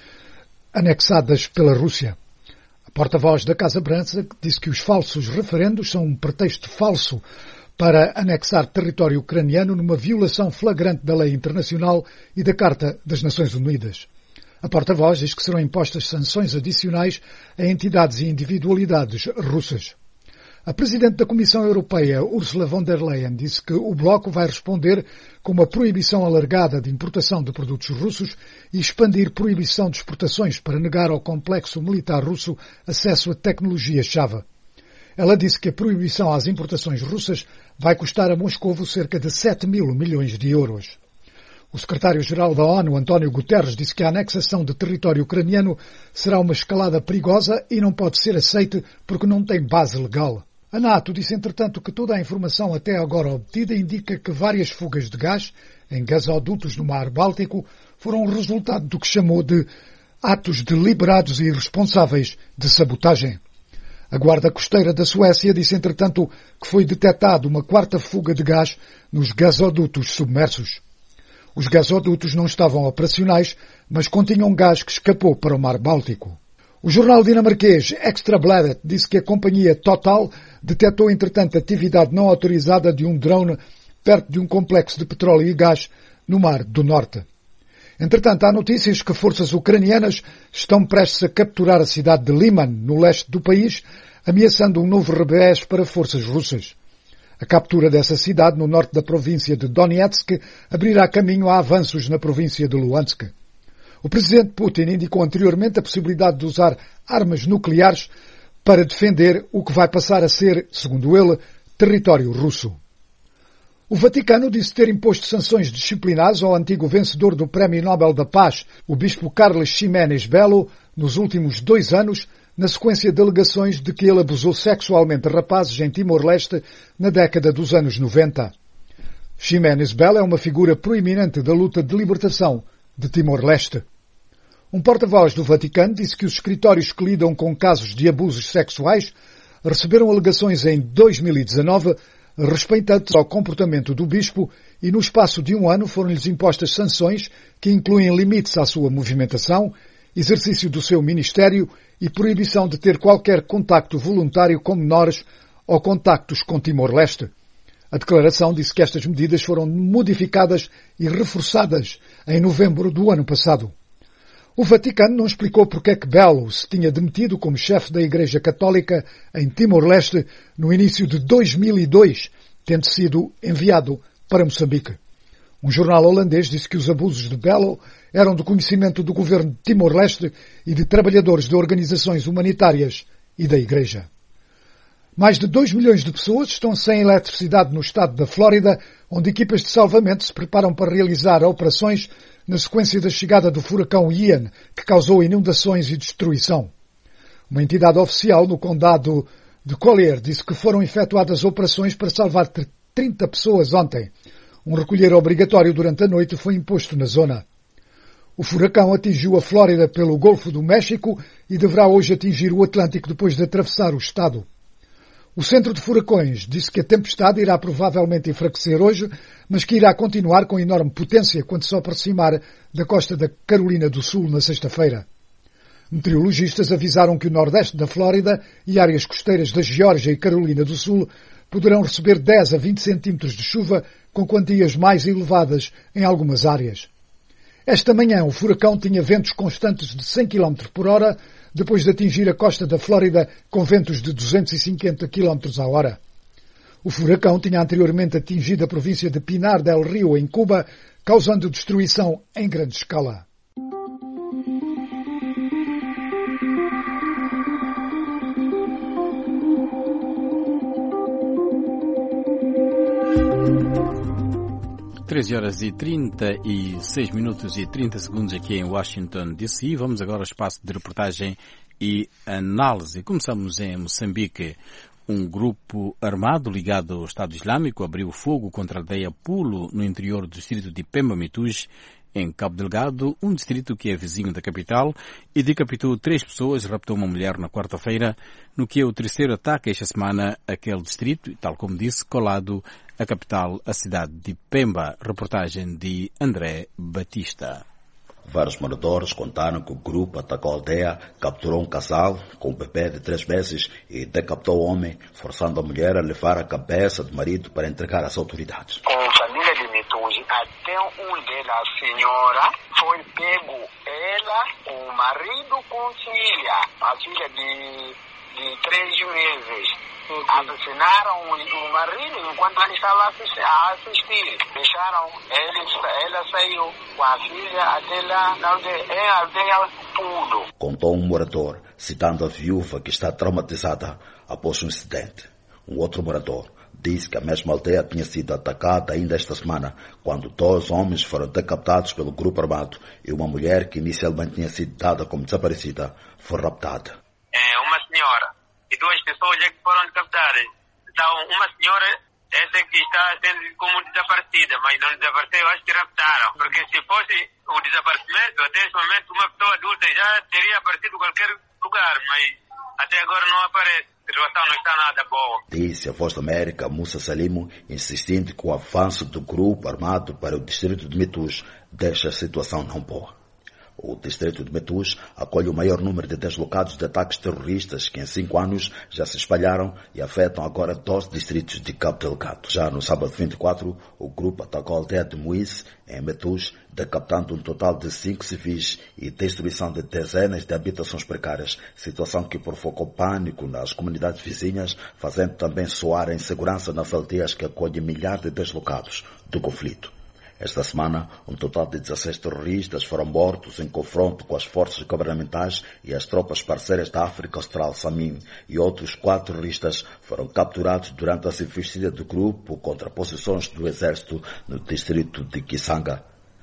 anexadas pela Rússia. A porta-voz da Casa Branca disse que os falsos referendos são um pretexto falso para anexar território ucraniano numa violação flagrante da lei internacional e da Carta das Nações Unidas. A porta-voz diz que serão impostas sanções adicionais a entidades e individualidades russas. A Presidente da Comissão Europeia, Ursula von der Leyen, disse que o bloco vai responder com uma proibição alargada de importação de produtos russos e expandir proibição de exportações para negar ao complexo militar russo acesso a tecnologia-chave. Ela disse que a proibição às importações russas vai custar a Moscovo cerca de sete mil milhões de euros. O secretário-geral da ONU, António Guterres, disse que a anexação de território ucraniano será uma escalada perigosa e não pode ser aceite porque não tem base legal. A NATO disse, entretanto, que toda a informação até agora obtida indica que várias fugas de gás em gasodutos no Mar Báltico foram resultado do que chamou de atos deliberados e irresponsáveis de sabotagem. A Guarda Costeira da Suécia disse, entretanto, que foi detectada uma quarta fuga de gás nos gasodutos submersos. Os gasodutos não estavam operacionais, mas continham gás que escapou para o Mar Báltico. O jornal dinamarquês Ekstrabladet disse que a companhia Total detectou, entretanto, atividade não autorizada de um drone perto de um complexo de petróleo e gás no Mar do Norte. Entretanto, há notícias que forças ucranianas estão prestes a capturar a cidade de Liman, no leste do país, ameaçando um novo revés para forças russas. A captura dessa cidade, no norte da província de Donetsk, abrirá caminho a avanços na província de Luhansk. O presidente Putin indicou anteriormente a possibilidade de usar armas nucleares para defender o que vai passar a ser, segundo ele, território russo. O Vaticano disse ter imposto sanções disciplinares ao antigo vencedor do Prémio Nobel da Paz, o bispo Carlos Ximenes Belo, nos últimos dois anos, na sequência de alegações de que ele abusou sexualmente de rapazes em Timor-Leste na década dos anos noventa. Ximénez Bell é uma figura proeminente da luta de libertação de Timor-Leste. Um porta-voz do Vaticano disse que os escritórios que lidam com casos de abusos sexuais receberam alegações em dois mil e dezanove respeitantes ao comportamento do bispo e no espaço de um ano foram-lhes impostas sanções que incluem limites à sua movimentação, exercício do seu ministério e proibição de ter qualquer contacto voluntário com menores ou contactos com Timor-Leste. A declaração disse que estas medidas foram modificadas e reforçadas em novembro do ano passado. O Vaticano não explicou porque é que Belo se tinha demitido como chefe da Igreja Católica em Timor-Leste no início de dois mil e dois, tendo sido enviado para Moçambique. Um jornal holandês disse que os abusos de Belo eram do conhecimento do governo de Timor-Leste e de trabalhadores de organizações humanitárias e da Igreja. Mais de dois milhões de pessoas estão sem eletricidade no estado da Flórida, onde equipas de salvamento se preparam para realizar operações na sequência da chegada do furacão Ian, que causou inundações e destruição. Uma entidade oficial no condado de Collier disse que foram efetuadas operações para salvar trinta pessoas ontem. Um recolher obrigatório durante a noite foi imposto na zona. O furacão atingiu a Flórida pelo Golfo do México e deverá hoje atingir o Atlântico depois de atravessar o estado. O Centro de Furacões disse que a tempestade irá provavelmente enfraquecer hoje, mas que irá continuar com enorme potência quando se aproximar da costa da Carolina do Sul na sexta-feira. Meteorologistas avisaram que o nordeste da Flórida e áreas costeiras da Geórgia e Carolina do Sul poderão receber dez a vinte centímetros de chuva, com quantias mais elevadas em algumas áreas. Esta manhã o furacão tinha ventos constantes de cem quilómetros por hora, depois de atingir a costa da Flórida com ventos de duzentos e cinquenta quilómetros a hora. O furacão tinha anteriormente atingido a província de Pinar del Rio, em Cuba, causando destruição em grande escala. treze horas e trinta e seis minutos e trinta segundos aqui em Washington, D C. Vamos agora ao espaço de reportagem e análise. Começamos em Moçambique. Um grupo armado ligado ao Estado Islâmico abriu fogo contra a aldeia Pulo, no interior do distrito de Pemba-Mituge, em Cabo Delgado, um distrito que é vizinho da capital, e decapitou três pessoas, raptou uma mulher na quarta-feira, no que é o terceiro ataque esta semana àquele distrito, tal como disse, colado à capital, a cidade de Pemba. Reportagem de André Batista. Vários moradores contaram que o grupo atacou a aldeia, capturou um casal com um bebê de três meses e decapitou o homem, forçando a mulher a levar a cabeça do marido para entregar às autoridades. Com a família de Mituge, até um dela, a senhora, foi pego ela, o marido com filha, a filha de, de três meses. Assassinaram o marido enquanto ele estava a assistir. Deixaram ele, ela saiu com a filha até lá na aldeia, aldeia Pulo. Contou um morador, citando a viúva que está traumatizada após o incidente. Um outro morador disse que a mesma aldeia tinha sido atacada ainda esta semana, quando dois homens foram decapitados pelo grupo armado e uma mulher que inicialmente tinha sido dada como desaparecida foi raptada. É uma senhora e duas pessoas é que foram decapitadas. Então, uma senhora, essa que está sendo como desaparecida, mas não desapareceu, acho que raptaram. Porque se fosse o desaparecimento, até esse momento, uma pessoa adulta já teria aparecido em qualquer lugar, mas até agora não aparece. A situação não está nada boa. Disse a Voz da América, Musa Salimo, insistindo que o avanço do grupo armado para o distrito de Mituge deixa a situação não boa. O distrito de Mituge acolhe o maior número de deslocados de ataques terroristas que em cinco anos já se espalharam e afetam agora doze distritos de Cabo Delgado. Já no sábado vinte e quatro, o grupo atacou a aldeia de Moise, em Mituge, decapitando um total de cinco civis e destruição de dezenas de habitações precárias, situação que provocou pânico nas comunidades vizinhas, fazendo também soar a insegurança nas aldeias que acolhem milhares de deslocados do conflito. Esta semana, um total de dezesseis terroristas foram mortos em confronto com as forças governamentais e as tropas parceiras da África Austral, SAMIM, e outros quatro terroristas foram capturados durante as investidas do grupo contra posições do exército no distrito de Kisanga.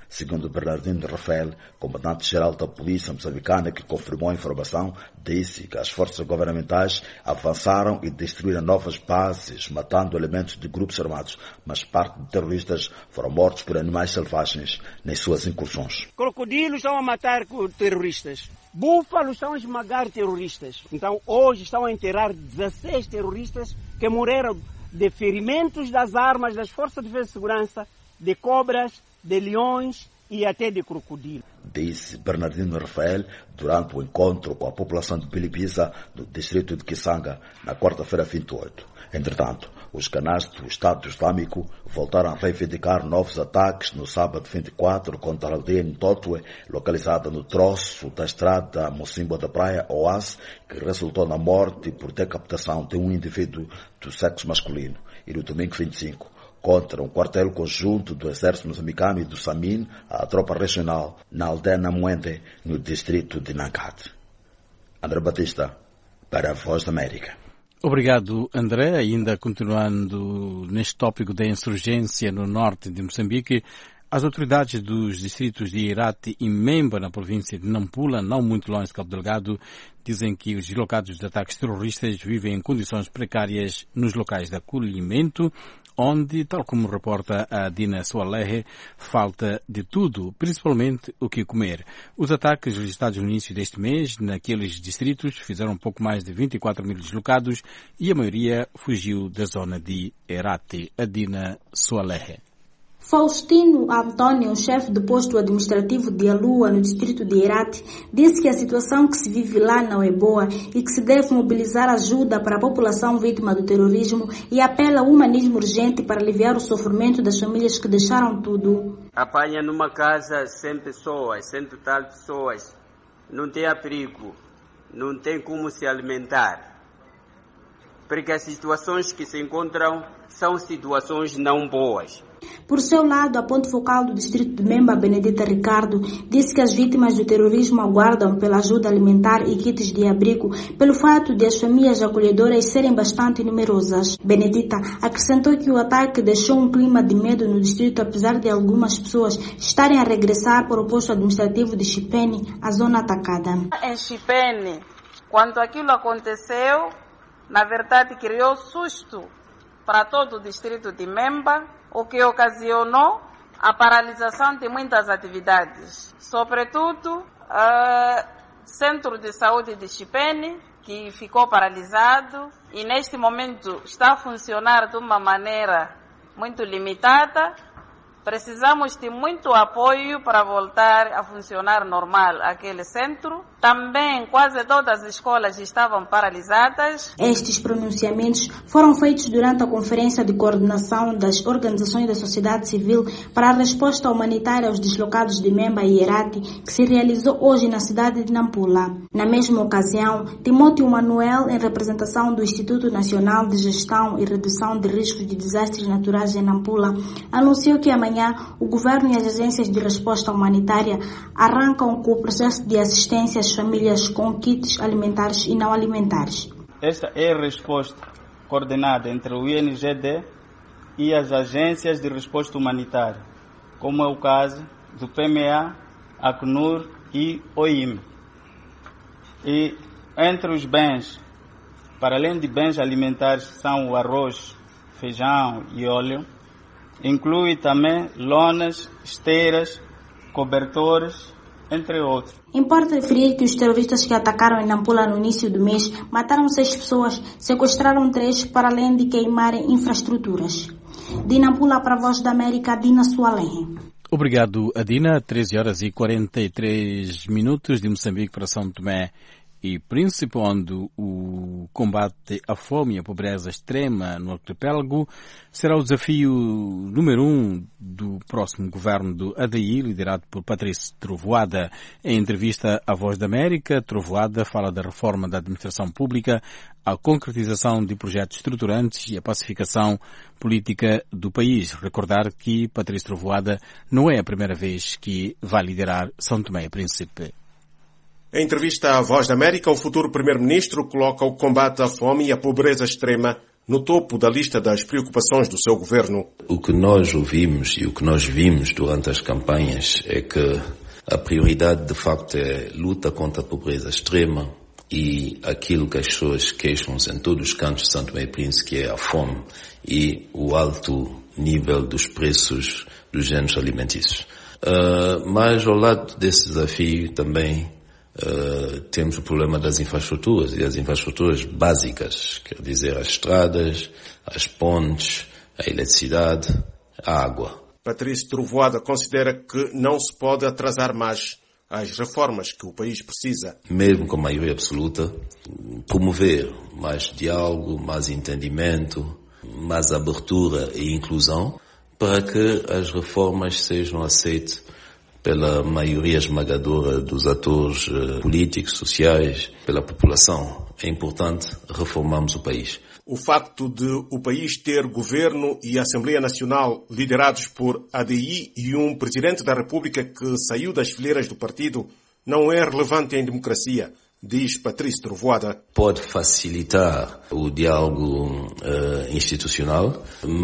Segundo Bernardino Rafael, comandante-geral da Polícia Moçambicana, que confirmou a informação, disse que as forças governamentais avançaram e destruíram novas bases, matando elementos de grupos armados, mas parte de terroristas foram mortos por animais selvagens nas suas incursões. Crocodilos estão a matar terroristas. Búfalos estão a esmagar terroristas. Então, hoje estão a enterrar dezesseis terroristas que morreram de ferimentos das armas das Forças de Defesa e Segurança, de cobras, de leões e até de crocodilo. Disse Bernardino Rafael durante o encontro com a população de Pilipisa, no distrito de Kisanga, na quarta-feira vinte e oito. Entretanto, os canais do Estado Islâmico voltaram a reivindicar novos ataques no sábado vinte e quatro contra a aldeia Ntotwe, localizada no troço da estrada Mocimboa da Praia, Oase, que resultou na morte por decapitação de um indivíduo do sexo masculino. E no domingo vinte e cinco, contra um quartel conjunto do Exército Moçambicano e do SAMIN, a tropa regional, na aldeia Namuende, no distrito de Nangate. André Batista, para a Voz da América. Obrigado, André. Ainda continuando neste tópico da insurgência no norte de Moçambique, as autoridades dos distritos de Irati e Memba, na província de Nampula, não muito longe de Cabo Delgado, dizem que os deslocados de ataques terroristas vivem em condições precárias nos locais de acolhimento, onde, tal como reporta a Dina Soalehe, falta de tudo, principalmente o que comer. Os ataques registrados no início deste mês, naqueles distritos, fizeram um pouco mais de vinte e quatro mil deslocados e a maioria fugiu da zona de Herate. A Dina Soalehe. Faustino Antônio, chefe do posto administrativo de Alua, no distrito de Herate, disse que a situação que se vive lá não é boa e que se deve mobilizar ajuda para a população vítima do terrorismo e apela a um humanismo urgente para aliviar o sofrimento das famílias que deixaram tudo. Apanha numa casa cem pessoas, cento e tal pessoas, não tem abrigo, não tem como se alimentar, porque as situações que se encontram são situações não boas. Por seu lado, a ponte focal do distrito de Memba, Benedita Ricardo, disse que as vítimas do terrorismo aguardam pela ajuda alimentar e kits de abrigo pelo fato de as famílias acolhedoras serem bastante numerosas. Benedita acrescentou que o ataque deixou um clima de medo no distrito, apesar de algumas pessoas estarem a regressar para o posto administrativo de Chipene, a zona atacada. Em Chipene, quando aquilo aconteceu, na verdade criou susto para todo o distrito de Memba, o que ocasionou a paralisação de muitas atividades, sobretudo o Centro de Saúde de Chipene, que ficou paralisado e neste momento está a funcionar de uma maneira muito limitada. Precisamos de muito apoio para voltar a funcionar normal aquele centro. Também quase todas as escolas estavam paralisadas. Estes pronunciamentos foram feitos durante a Conferência de Coordenação das Organizações da Sociedade Civil para a Resposta Humanitária aos Deslocados de Memba e Herate, que se realizou hoje na cidade de Nampula. Na mesma ocasião, Timóteo Manuel, em representação do Instituto Nacional de Gestão e Redução de Riscos de Desastres Naturais em Nampula, anunciou que amanhã o governo e as agências de resposta humanitária arrancam com o processo de assistência às famílias com kits alimentares e não alimentares. Esta é a resposta coordenada entre o I N G D e as agências de resposta humanitária, como é o caso do P M A, Acnur e O I M. E entre os bens, para além de bens alimentares, são o arroz, feijão e óleo, inclui também lonas, esteiras, cobertores, entre outros. Importa referir que os terroristas que atacaram em Nampula no início do mês mataram seis pessoas, sequestraram três, para além de queimarem infraestruturas. De Nampula para a Voz da América, Dina Soalehe. Obrigado, Adina. treze horas e quarenta e três minutos de Moçambique para São Tomé e Príncipe, onde o combate à fome e à pobreza extrema no arquipélago será o desafio número um do próximo governo do A D I, liderado por Patrício Trovoada. Em entrevista à Voz da América, Trovoada fala da reforma da administração pública, a concretização de projetos estruturantes e a pacificação política do país. Recordar que Patrício Trovoada não é a primeira vez que vai liderar São Tomé e Príncipe. Em entrevista à Voz da América, o futuro primeiro-ministro coloca o combate à fome e à pobreza extrema no topo da lista das preocupações do seu governo. O que nós ouvimos e o que nós vimos durante as campanhas é que a prioridade de facto é luta contra a pobreza extrema e aquilo que as pessoas queixam-se em todos os cantos de Santo Tomé e Príncipe, que é a fome e o alto nível dos preços dos géneros alimentícios. Uh, mas ao lado desse desafio também uh, temos o problema das infraestruturas e as infraestruturas básicas, quer dizer as estradas, as pontes, a eletricidade, a água. Patrício Trovoada considera que não se pode atrasar mais as reformas que o país precisa. Mesmo com maioria absoluta, promover mais diálogo, mais entendimento, mais abertura e inclusão para que as reformas sejam aceitas pela maioria esmagadora dos atores políticos, sociais, pela população. É importante reformarmos o país. O facto de o país ter governo e Assembleia Nacional liderados por A D I e um Presidente da República que saiu das fileiras do partido não é relevante em democracia, diz Patrício Trovoada. Pode facilitar o diálogo uh, institucional,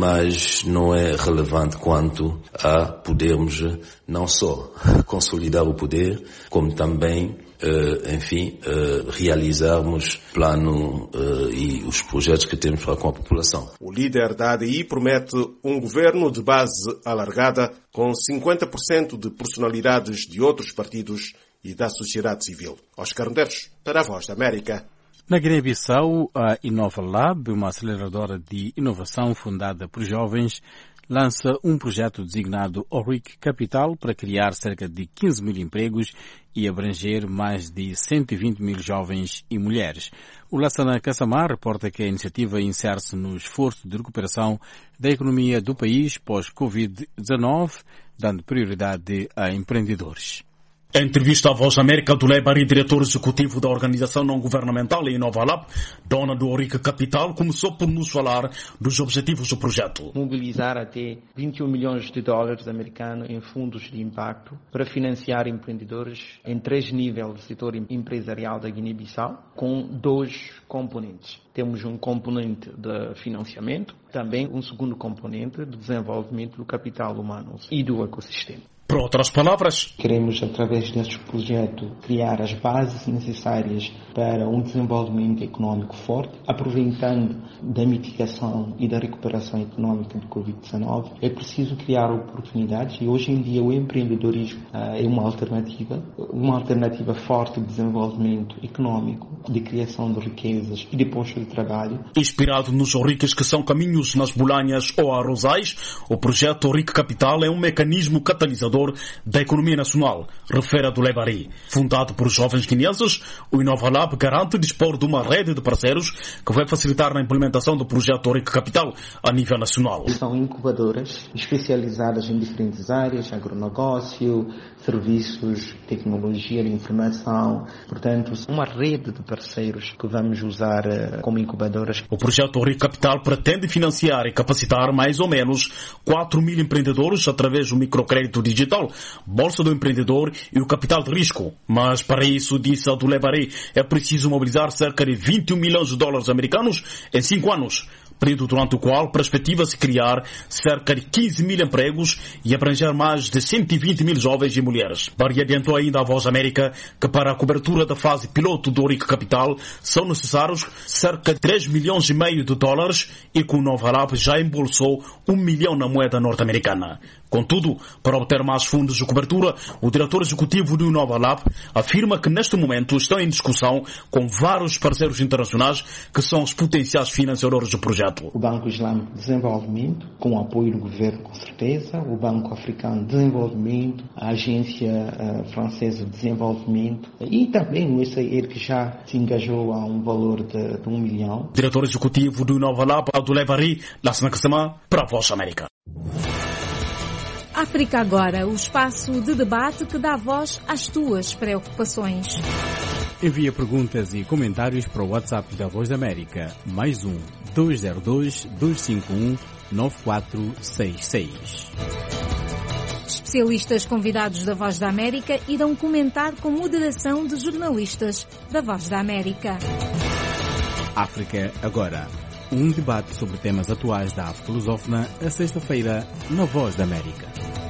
mas não é relevante quanto a podermos não só consolidar o poder, como também Uh, enfim, uh, realizarmos o plano uh, e os projetos que temos para com a população. O líder da A D I promete um governo de base alargada com cinquenta por cento de personalidades de outros partidos e da sociedade civil. Oscar Medeiros, para a Voz da América. Na Guiné-Bissau, a Inova Lab, uma aceleradora de inovação fundada por jovens, lança um projeto designado Oric Capital para criar cerca de quinze mil empregos e abranger mais de cento e vinte mil jovens e mulheres. O Lassana Kassamar reporta que a iniciativa insere-se no esforço de recuperação da economia do país pós-covid dezenove, dando prioridade a empreendedores. Em entrevista à Voz da América, Dulé Bari, diretor executivo da organização não-governamental Inova Lab, dona do Oric Capital, começou por nos falar dos objetivos do projeto. Mobilizar até vinte e um milhões de dólares americanos em fundos de impacto para financiar empreendedores em três níveis do setor empresarial da Guiné-Bissau, com dois componentes. Temos um componente de financiamento, também um segundo componente de desenvolvimento do capital humano e do ecossistema. Por outras palavras, queremos, através deste projeto, criar as bases necessárias para um desenvolvimento econômico forte, aproveitando da mitigação e da recuperação econômica do covid dezenove. É preciso criar oportunidades e hoje em dia o empreendedorismo uh, é uma alternativa, uma alternativa forte de desenvolvimento econômico, de criação de riquezas e de postos de trabalho. Inspirado nos Orics que são caminhos nas bolanhas ou arrozais, o projeto Oric Capital é um mecanismo catalisador da economia nacional, refere a Dulé Bari. Fundado por jovens guineenses, o Inova Lab garante dispor de uma rede de parceiros que vai facilitar na implementação do projeto Oric Capital a nível nacional. São incubadoras especializadas em diferentes áreas, agronegócio, serviços, tecnologia de informação, portanto, uma rede de parceiros que vamos usar como incubadoras. O projeto Oric Capital pretende financiar e capacitar mais ou menos quatro mil empreendedores através do microcrédito digital, Bolsa do Empreendedor e o capital de risco. Mas para isso, disse a Dulé Bari, é preciso mobilizar cerca de vinte e um milhões de dólares americanos em cinco anos, período durante o qual perspectiva-se criar cerca de quinze mil empregos e abranger mais de cento e vinte mil jovens e mulheres. Bari adiantou ainda à Voz América que para a cobertura da fase piloto do Oric Capital são necessários cerca de três milhões e meio de dólares e que o Nova Lab já embolsou um milhão na moeda norte-americana. Contudo, para obter mais fundos de cobertura, o diretor executivo do Inova Lab afirma que neste momento estão em discussão com vários parceiros internacionais que são os potenciais financiadores do projeto. O Banco Islâmico de Desenvolvimento, com o apoio do governo com certeza, o Banco Africano de Desenvolvimento, a Agência uh, Francesa de Desenvolvimento e também o U S A I D que já se engajou a um valor de, de um milhão. Diretor executivo do Inova Lab, Dulé Bari, Lassana Kassamar, para a Voz América. África Agora, o espaço de debate que dá voz às tuas preocupações. Envia perguntas e comentários para o WhatsApp da Voz da América, mais um, dois zero dois, dois cinco um, nove quatro seis seis. Especialistas convidados da Voz da América irão comentar com moderação de jornalistas da Voz da América. África Agora, um debate sobre temas atuais da África lusófona, a sexta-feira, na Voz da América.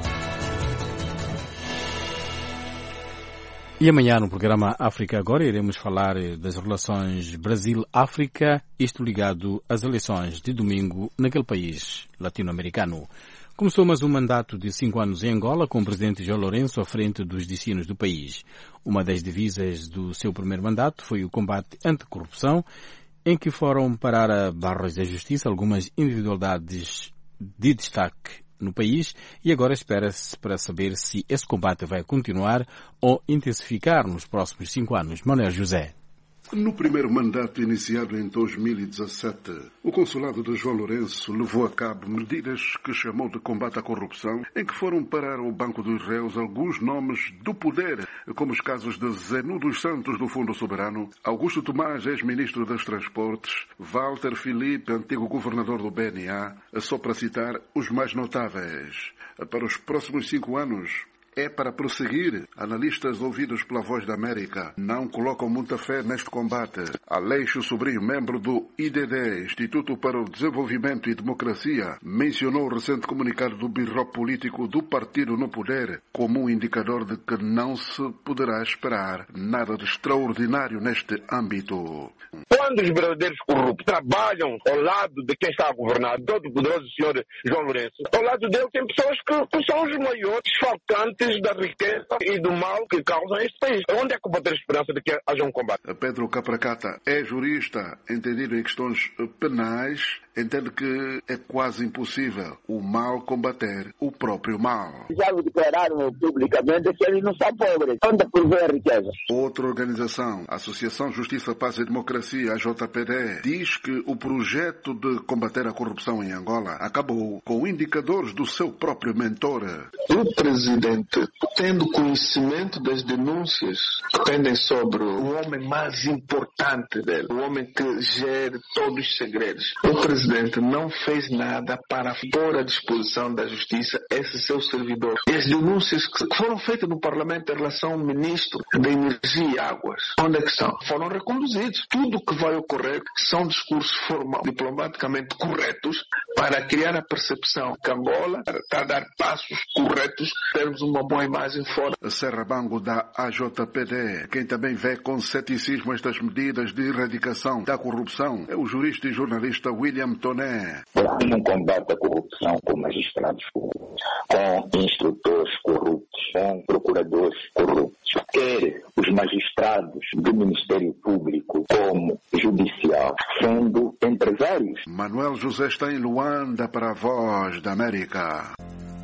E amanhã, no programa África Agora, iremos falar das relações Brasil-África, isto ligado às eleições de domingo naquele país latino-americano. Começou mais um mandato de cinco anos em Angola, com o presidente João Lourenço à frente dos destinos do país. Uma das divisas do seu primeiro mandato foi o combate anticorrupção, em que foram parar a barras da justiça algumas individualidades de destaque no país, e agora espera-se para saber se esse combate vai continuar ou intensificar nos próximos cinco anos. Manuel José. No primeiro mandato iniciado em dois mil e dezassete, o consulado de João Lourenço levou a cabo medidas que chamou de combate à corrupção, em que foram parar ao banco dos réus alguns nomes do poder, como os casos de Zenu dos Santos do Fundo Soberano, Augusto Tomás, ex-ministro dos Transportes, Walter Filipe, antigo governador do B N A, só para citar os mais notáveis. Para os próximos cinco anos, é para prosseguir. Analistas ouvidos pela Voz da América não colocam muita fé neste combate. Aleixo Sobrinho, membro do I D D, Instituto para o Desenvolvimento e Democracia, mencionou o recente comunicado do Biró Político do Partido no Poder como um indicador de que não se poderá esperar nada de extraordinário neste âmbito. Quando os verdadeiros corruptos trabalham ao lado de quem está a governar, todo o poderoso senhor João Lourenço, ao lado dele tem pessoas que, que são os maiores faltantes da riqueza e do mal que causam este país. Onde é que pode ter esperança de que haja um combate? Pedro Capracata é jurista, entendido em questões penais, entende que é quase impossível o mal combater o próprio mal. Já o declararam publicamente que eles não são pobres. Onde prover a riqueza? Outra organização, a Associação Justiça, Paz e Democracia, a J P D, diz que o projeto de combater a corrupção em Angola acabou com indicadores do seu próprio mentor. O presidente, tendo conhecimento das denúncias que pendem sobre o homem mais importante dele, o homem que gere todos os segredos, o presidente não fez nada para pôr à disposição da justiça esse seu servidor. E as denúncias que foram feitas no Parlamento em relação ao ministro da Energia e Águas, onde é que estão? Foram reconduzidos. Tudo o que vai ocorrer são discursos formal, diplomaticamente corretos, para criar a percepção que Angola está a dar passos corretos, termos uma boa imagem fora. Serra Bango da A J P D. Quem também vê com ceticismo estas medidas de erradicação da corrupção é o jurista e jornalista William Toné. Um combate à corrupção com magistrados corruptos, com instrutores corruptos, com procuradores corruptos. Quer os magistrados do Ministério Público como judicial, sendo empresários. Manuel José está em Luanda para a Voz da América.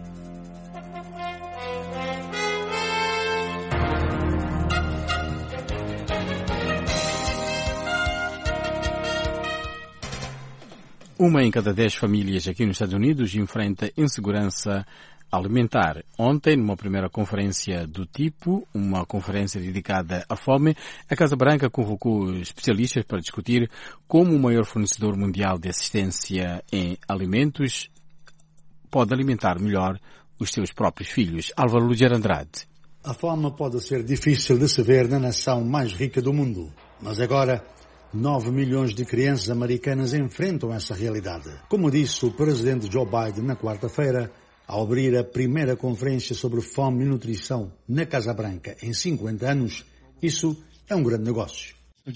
Uma em cada dez famílias aqui nos Estados Unidos enfrenta insegurança alimentar. Ontem, numa primeira conferência do tipo, uma conferência dedicada à fome, a Casa Branca convocou especialistas para discutir como o maior fornecedor mundial de assistência em alimentos pode alimentar melhor os seus próprios filhos. Álvaro Luger Andrade. A fome pode ser difícil de se ver na nação mais rica do mundo, mas agora nove milhões de crianças americanas enfrentam essa realidade. Como disse o presidente Joe Biden na quarta-feira, ao abrir a primeira conferência sobre fome e nutrição na Casa Branca em cinquenta anos, isso é um grande negócio.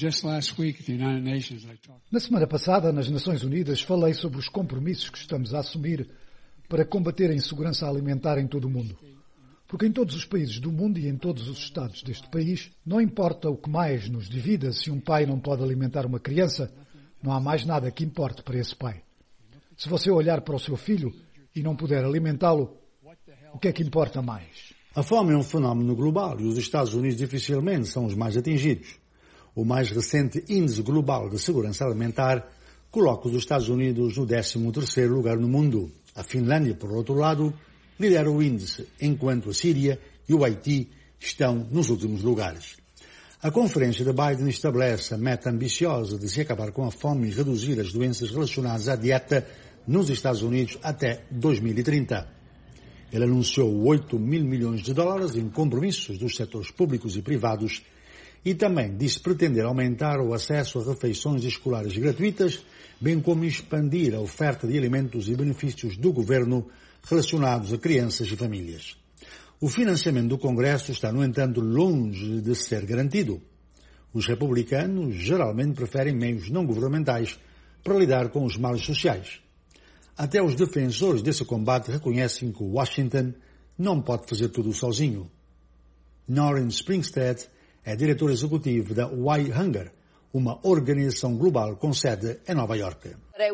Na semana passada, nas Nações Unidas, falei sobre os compromissos que estamos a assumir para combater a insegurança alimentar em todo o mundo. Porque em todos os países do mundo e em todos os estados deste país, não importa o que mais nos divida, se um pai não pode alimentar uma criança, não há mais nada que importe para esse pai. Se você olhar para o seu filho e não puder alimentá-lo, o que é que importa mais? A fome é um fenómeno global e os Estados Unidos dificilmente são os mais atingidos. O mais recente Índice Global de Segurança Alimentar coloca os Estados Unidos no décimo terceiro lugar no mundo. A Finlândia, por outro lado, lidera o índice, enquanto a Síria e o Haiti estão nos últimos lugares. A conferência de Biden estabelece a meta ambiciosa de se acabar com a fome e reduzir as doenças relacionadas à dieta nos Estados Unidos até dois mil e trinta. Ele anunciou oito mil milhões de dólares em compromissos dos setores públicos e privados e também disse pretender aumentar o acesso a refeições escolares gratuitas, bem como expandir a oferta de alimentos e benefícios do governo relacionados a crianças e famílias. O financiamento do Congresso está, no entanto, longe de ser garantido. Os republicanos geralmente preferem meios não governamentais para lidar com os males sociais. Até os defensores desse combate reconhecem que Washington não pode fazer tudo sozinho. Noreen Springstead é diretor executivo da Why Hunger, uma organização global com sede em Nova Iorque.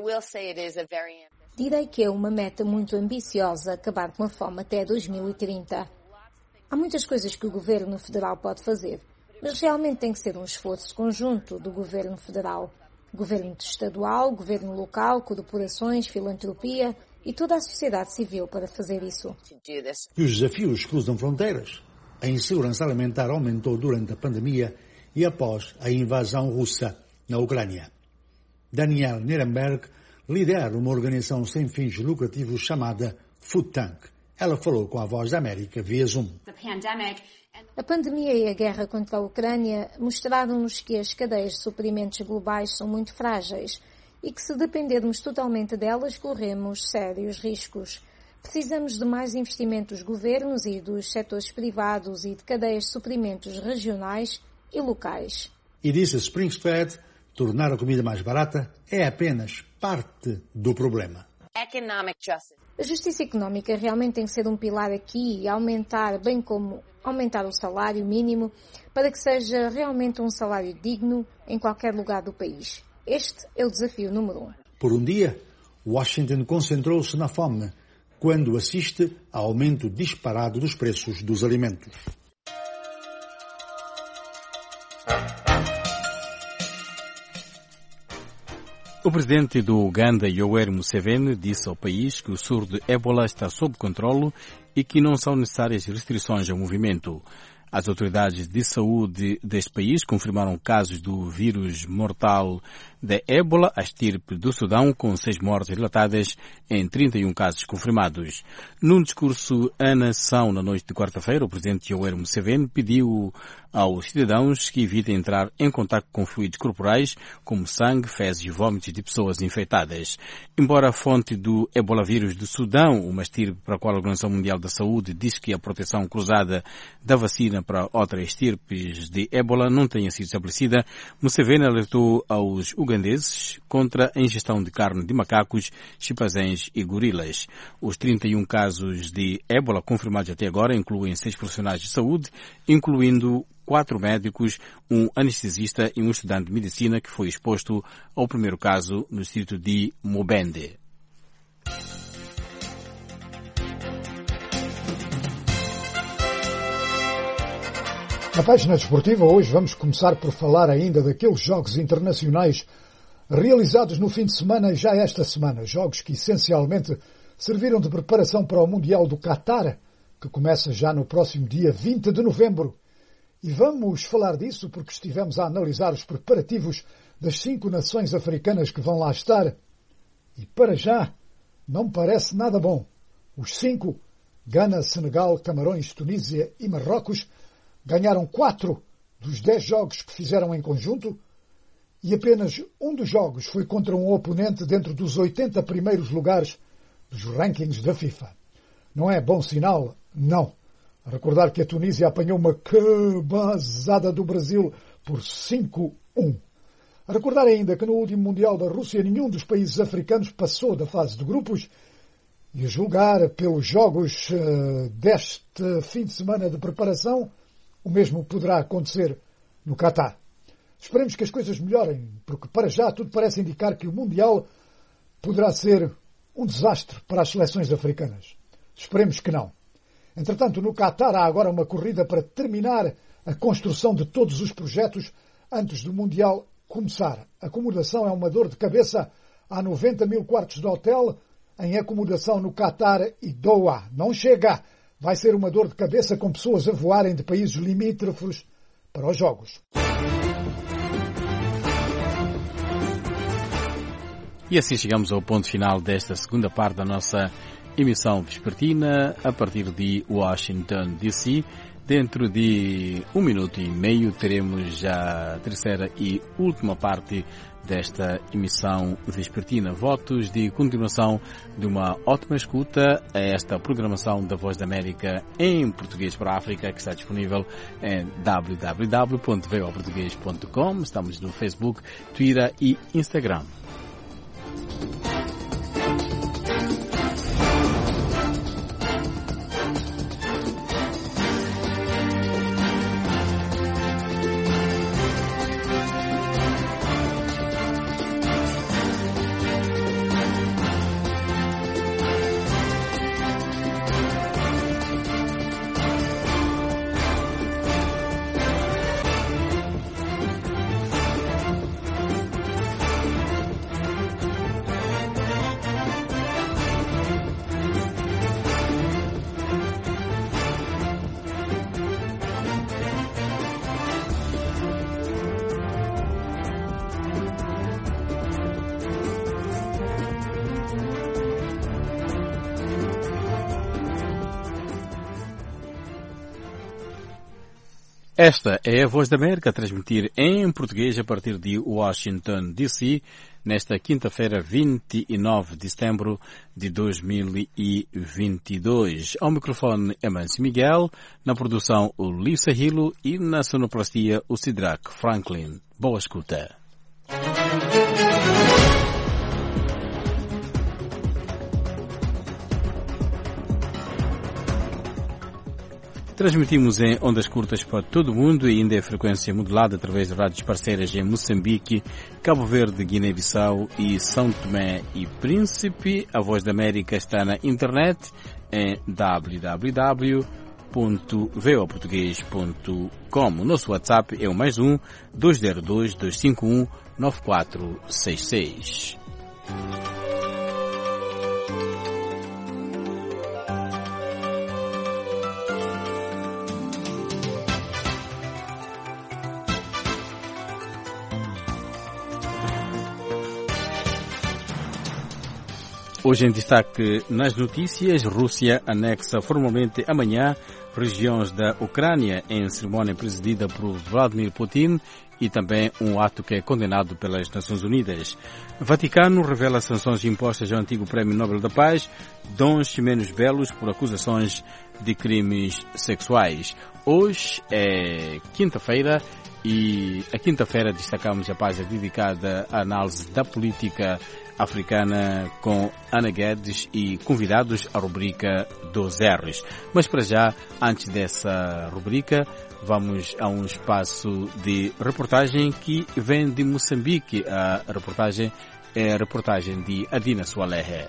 Direi que é uma meta muito ambiciosa acabar com a fome até dois mil e trinta. Há muitas coisas que o governo federal pode fazer, mas realmente tem que ser um esforço conjunto do governo federal, governo estadual, governo local, corporações, filantropia e toda a sociedade civil para fazer isso. E os desafios cruzam fronteiras. A insegurança alimentar aumentou durante a pandemia e após a invasão russa na Ucrânia. Daniel Nirenberg lidera uma organização sem fins lucrativos chamada Food Tank. Ela falou com a Voz da América via Zoom. A pandemia e a guerra contra a Ucrânia mostraram-nos que as cadeias de suprimentos globais são muito frágeis e que, se dependermos totalmente delas, corremos sérios riscos. Precisamos de mais investimento dos governos e dos setores privados e de cadeias de suprimentos regionais e locais. E disse Springstead, tornar a comida mais barata é apenas parte do problema. A justiça económica realmente tem que ser um pilar aqui e aumentar, bem como aumentar o salário mínimo, para que seja realmente um salário digno em qualquer lugar do país. Este é o desafio número um. Por um dia, Washington concentrou-se na fome, quando assiste ao aumento disparado dos preços dos alimentos. O presidente do Uganda, Yoweri Museveni, disse ao país que o surto de ébola está sob controle e que não são necessárias restrições ao movimento. As autoridades de saúde deste país confirmaram casos do vírus mortal da ébola, a estirpe do Sudão, com seis mortes relatadas em trinta e um casos confirmados. Num discurso à nação na noite de quarta-feira, o presidente Yoweri Museveni pediu aos cidadãos que evitem entrar em contato com fluidos corporais, como sangue, fezes e vômitos de pessoas infectadas. Embora a fonte do ebola-vírus do Sudão, uma estirpe para a qual a Organização Mundial da Saúde diz que a proteção cruzada da vacina para outras estirpes de ébola não tenha sido estabelecida, Museveni alertou aos ugandeses contra a ingestão de carne de macacos, chimpanzés e gorilas. Os trinta e um casos de ébola confirmados até agora incluem seis profissionais de saúde, incluindo quatro médicos, um anestesista e um estudante de medicina que foi exposto ao primeiro caso no distrito de Mubende. Na página desportiva, hoje vamos começar por falar ainda daqueles jogos internacionais realizados no fim de semana e já esta semana. Jogos que essencialmente serviram de preparação para o Mundial do Qatar, que começa já no próximo dia vinte de novembro. E vamos falar disso porque estivemos a analisar os preparativos das cinco nações africanas que vão lá estar. E para já não parece nada bom. Os cinco, Gana, Senegal, Camarões, Tunísia e Marrocos, ganharam quatro dos dez jogos que fizeram em conjunto e apenas um dos jogos foi contra um oponente dentro dos oitenta primeiros lugares dos rankings da FIFA. Não é bom sinal? Não. A recordar que a Tunísia apanhou uma cabazada do Brasil por cinco a um. A recordar ainda que no último Mundial da Rússia nenhum dos países africanos passou da fase de grupos e a julgar pelos jogos uh, deste fim de semana de preparação, o mesmo poderá acontecer no Qatar. Esperemos que as coisas melhorem, porque para já tudo parece indicar que o Mundial poderá ser um desastre para as seleções africanas. Esperemos que não. Entretanto, no Qatar há agora uma corrida para terminar a construção de todos os projetos antes do Mundial começar. A acomodação é uma dor de cabeça. Há noventa mil quartos de hotel em acomodação no Qatar e Doha. Não chega! Vai ser uma dor de cabeça com pessoas a voarem de países limítrofes para os Jogos. E assim chegamos ao ponto final desta segunda parte da nossa emissão vespertina, a partir de Washington, D C Dentro de um minuto e meio teremos já a terceira e última parte desta emissão vespertina. Votos de continuação de uma ótima escuta a esta programação da Voz da América em português para a África, que está disponível em w w w ponto v o português ponto com. Estamos no Facebook, Twitter e Instagram. Esta é a Voz da América a transmitir em português a partir de Washington, D C, nesta quinta-feira, vinte e nove de setembro de dois mil e vinte e dois. Ao microfone é Mâncio Miguel, na produção o Lisa Hilo e na sonoplastia o Sidraque Franklin. Boa escuta. Transmitimos em ondas curtas para todo o mundo e ainda em frequência modulada através de rádios parceiras em Moçambique, Cabo Verde, Guiné-Bissau e São Tomé e Príncipe. A Voz da América está na internet em w w w ponto v o português ponto com. O nosso WhatsApp é o mais um dois zero dois, dois cinco um, nove quatro seis seis. Hoje em destaque nas notícias, Rússia anexa formalmente amanhã regiões da Ucrânia em cerimónia presidida por Vladimir Putin e também um ato que é condenado pelas Nações Unidas. Vaticano revela sanções impostas ao antigo Prémio Nobel da Paz, Dom Ximenes Belos, por acusações de crimes sexuais. Hoje é quinta-feira e a quinta-feira destacamos a página dedicada à análise da política africana com Ana Guedes e convidados à rubrica dos R's. Mas para já, antes dessa rubrica, vamos a um espaço de reportagem que vem de Moçambique. A reportagem é a reportagem de Adina Sualehe.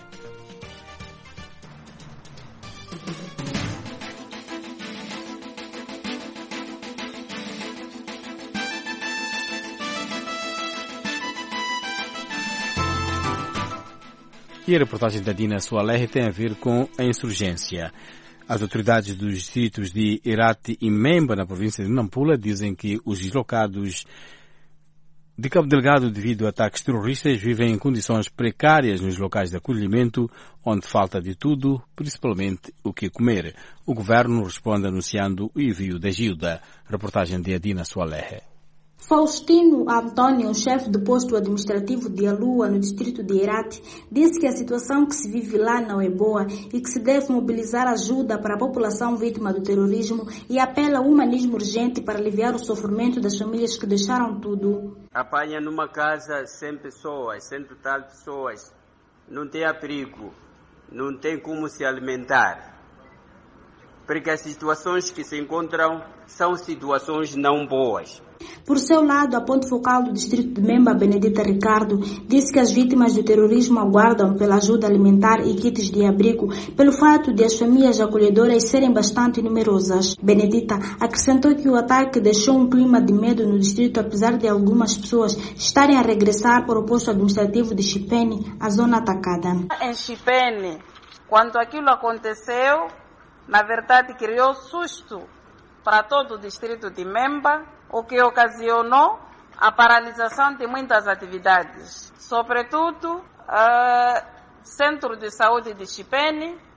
E a reportagem da Dina Sualehe tem a ver com a insurgência. As autoridades dos distritos de Irati e Memba, na província de Nampula, dizem que os deslocados de Cabo Delgado, devido a ataques terroristas, vivem em condições precárias nos locais de acolhimento, onde falta de tudo, principalmente o que comer. O governo responde anunciando o envio de ajuda. Reportagem de Adina Sualehe. Faustino Antônio, chefe do posto administrativo de Alua, no distrito de Irati, disse que a situação que se vive lá não é boa e que se deve mobilizar ajuda para a população vítima do terrorismo e apela ao humanismo urgente para aliviar o sofrimento das famílias que deixaram tudo. Apanha numa casa cem pessoas, cento e tal pessoas, não tem abrigo, não tem como se alimentar, porque as situações que se encontram são situações não boas. Por seu lado, a ponte focal do distrito de Memba, Benedita Ricardo, disse que as vítimas do terrorismo aguardam pela ajuda alimentar e kits de abrigo pelo fato de as famílias acolhedoras serem bastante numerosas. Benedita acrescentou que o ataque deixou um clima de medo no distrito, apesar de algumas pessoas estarem a regressar para o posto administrativo de Chipene, a zona atacada. Em Chipene, quando aquilo aconteceu, na verdade criou susto para todo o distrito de Memba, o que ocasionou a paralisação de muitas atividades, sobretudo uh, Centro de Saúde de Chipene,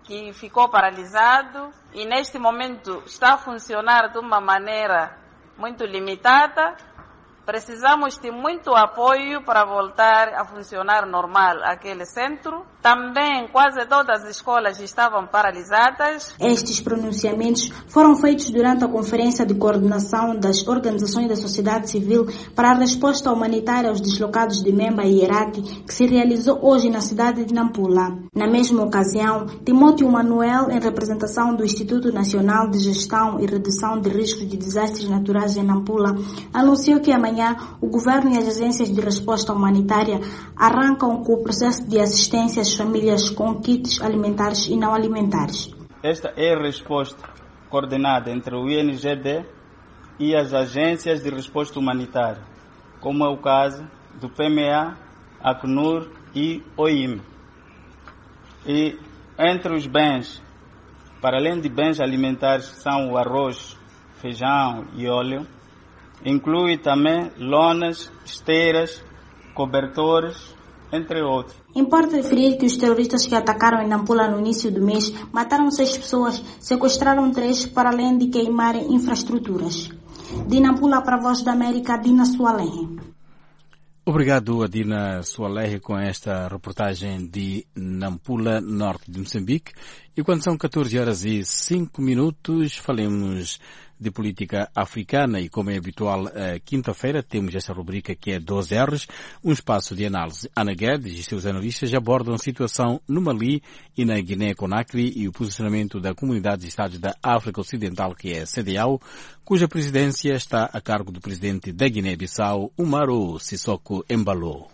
que ficou paralisado e neste momento está a funcionar de uma maneira muito limitada. Precisamos de muito apoio para voltar a funcionar normal aquele centro. Também quase todas as escolas estavam paralisadas. Estes pronunciamentos foram feitos durante a Conferência de Coordenação das Organizações da Sociedade Civil para a Resposta Humanitária aos Deslocados de Memba e Herati, que se realizou hoje na cidade de Nampula. Na mesma ocasião, Timóteo Manuel, em representação do Instituto Nacional de Gestão e Redução de Riscos de Desastres Naturais em Nampula, anunciou que amanhã o governo e as agências de resposta humanitária arrancam com o processo de assistência às famílias com kits alimentares e não alimentares. Esta é a resposta coordenada entre o I N G D e as agências de resposta humanitária, como é o caso do P M A, Acnur e O I M. E entre os bens, para além de bens alimentares, são o arroz, feijão e óleo, inclui também lonas, esteiras, cobertores, entre outros. Importa referir que os terroristas que atacaram em Nampula no início do mês mataram seis pessoas, sequestraram três, para além de queimarem infraestruturas. De Nampula para a Voz da América, Dina Sualenhe. Obrigado, Adina Sualenhe, com esta reportagem de Nampula, norte de Moçambique. E quando são catorze horas e cinco minutos, falemos de política africana e, como é habitual, a quinta-feira temos esta rubrica que é doze R's, um espaço de análise. Ana Guedes e seus analistas abordam a situação no Mali e na Guiné-Conakry e o posicionamento da Comunidade de Estados da África Ocidental, que é a C D A O, cuja presidência está a cargo do presidente da Guiné-Bissau, Umaru Sissoko Embalo.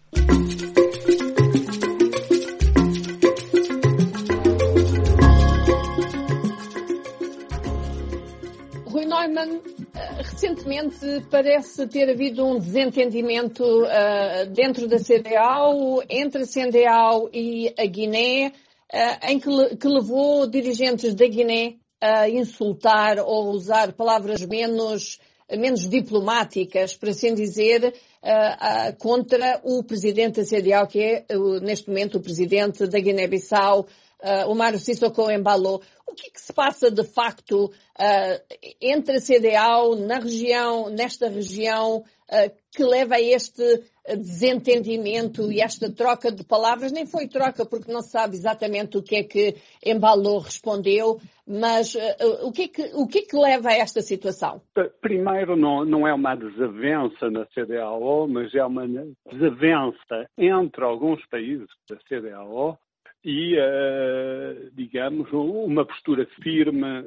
Neumann, recentemente parece ter havido um desentendimento uh, dentro da C D A O, entre a C D A O e a Guiné, uh, em que, le, que levou dirigentes da Guiné a insultar ou usar palavras menos, menos diplomáticas, por assim dizer, uh, uh, contra o presidente da C D A O, que é uh, neste momento o presidente da Guiné-Bissau, Uh, Umaru Sissoko Embalo. O que é que se passa de facto uh, entre a C D A O na região, nesta região, uh, que leva a este desentendimento e esta troca de palavras? Nem foi troca, porque não se sabe exatamente o que é que Embalo respondeu, mas uh, o, que é que, o que é que leva a esta situação? Primeiro, não, não é uma desavença na C D A O, mas é uma desavença entre alguns países da C D A O e, uh, digamos, uma postura firme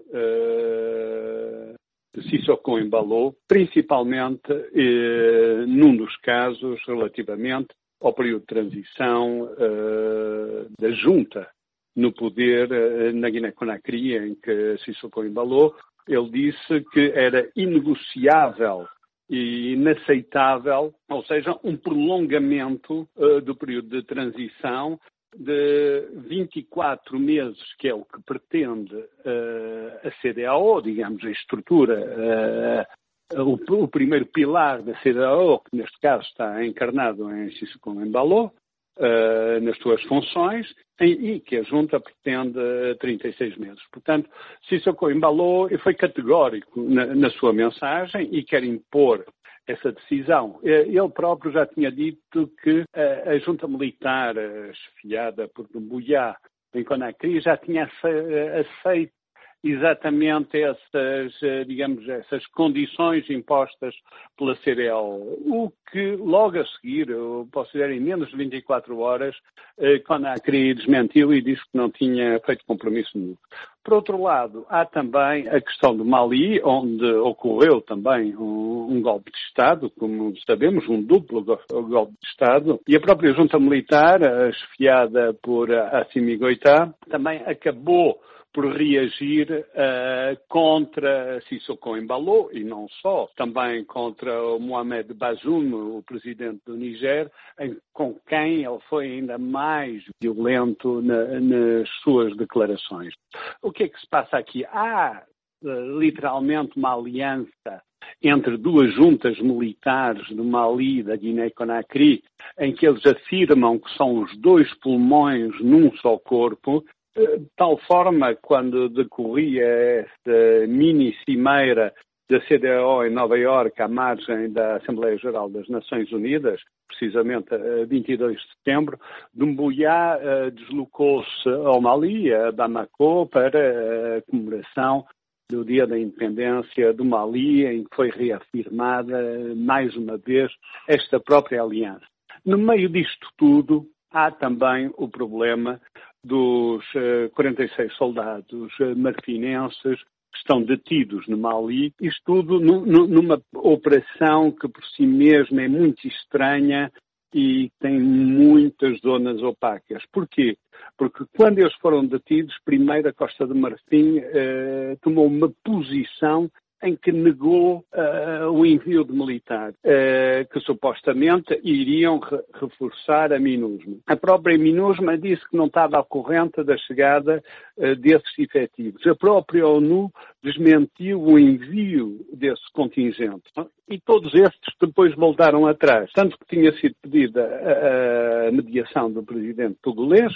uh, de Sissoko Embalo, principalmente uh, num dos casos relativamente ao período de transição uh, da junta no poder uh, na Guiné-Conakry, em que Sissoko Embalo, ele disse que era inegociável e inaceitável, ou seja, um prolongamento uh, do período de transição de vinte e quatro meses, que é o que pretende uh, a C D A O, digamos, a estrutura, uh, o, o primeiro pilar da C D A O, que neste caso está encarnado em Sissoko Embalo, uh, nas suas funções, e, e que a junta pretende trinta e seis meses. Portanto, Sissoko Embalo foi categórico na, na sua mensagem e quer impor essa decisão. Ele próprio já tinha dito que a junta militar, chefiada por Doumbouya, em Conakry, já tinha aceito exatamente essas, digamos, essas condições impostas pela C D A O. O que logo a seguir, eu posso dizer em menos de vinte e quatro horas, Conakry desmentiu e disse que não tinha feito compromisso nenhum. Por outro lado, há também a questão do Mali, onde ocorreu também um, um golpe de Estado, como sabemos, um duplo golpe de Estado, e a própria junta militar, chefiada por Assimi Goïta, também acabou por reagir uh, contra Sissoko Embalo, e não só, também contra o Mohamed Bazoum, o presidente do Niger, em, com quem ele foi ainda mais violento na, nas suas declarações. O que é que se passa aqui? Há uh, literalmente uma aliança entre duas juntas militares do Mali e da Guiné-Conakry, em que eles afirmam que são os dois pulmões num só corpo, De tal forma, quando decorria esta mini-cimeira da C D A O em Nova Iorque, à margem da Assembleia Geral das Nações Unidas, precisamente a vinte e dois de setembro, Doumbouya uh, deslocou-se ao Mali, a Bamako, para a comemoração do Dia da Independência do Mali, em que foi reafirmada mais uma vez esta própria aliança. No meio disto tudo, há também o problema dos uh, quarenta e seis soldados uh, marfinenses que estão detidos no Mali, isto tudo no, no, numa operação que por si mesma é muito estranha e tem muitas zonas opacas. Porquê? Porque quando eles foram detidos, primeiro a Costa do Marfim uh, tomou uma posição em que negou uh, o envio de militares, uh, que supostamente iriam re reforçar a MINUSMA. A própria MINUSMA disse que não estava ao corrente da chegada uh, desses efetivos. A própria ONU desmentiu o envio desse contingente. E todos estes depois voltaram atrás. Tanto que tinha sido pedida a, a mediação do presidente togolês,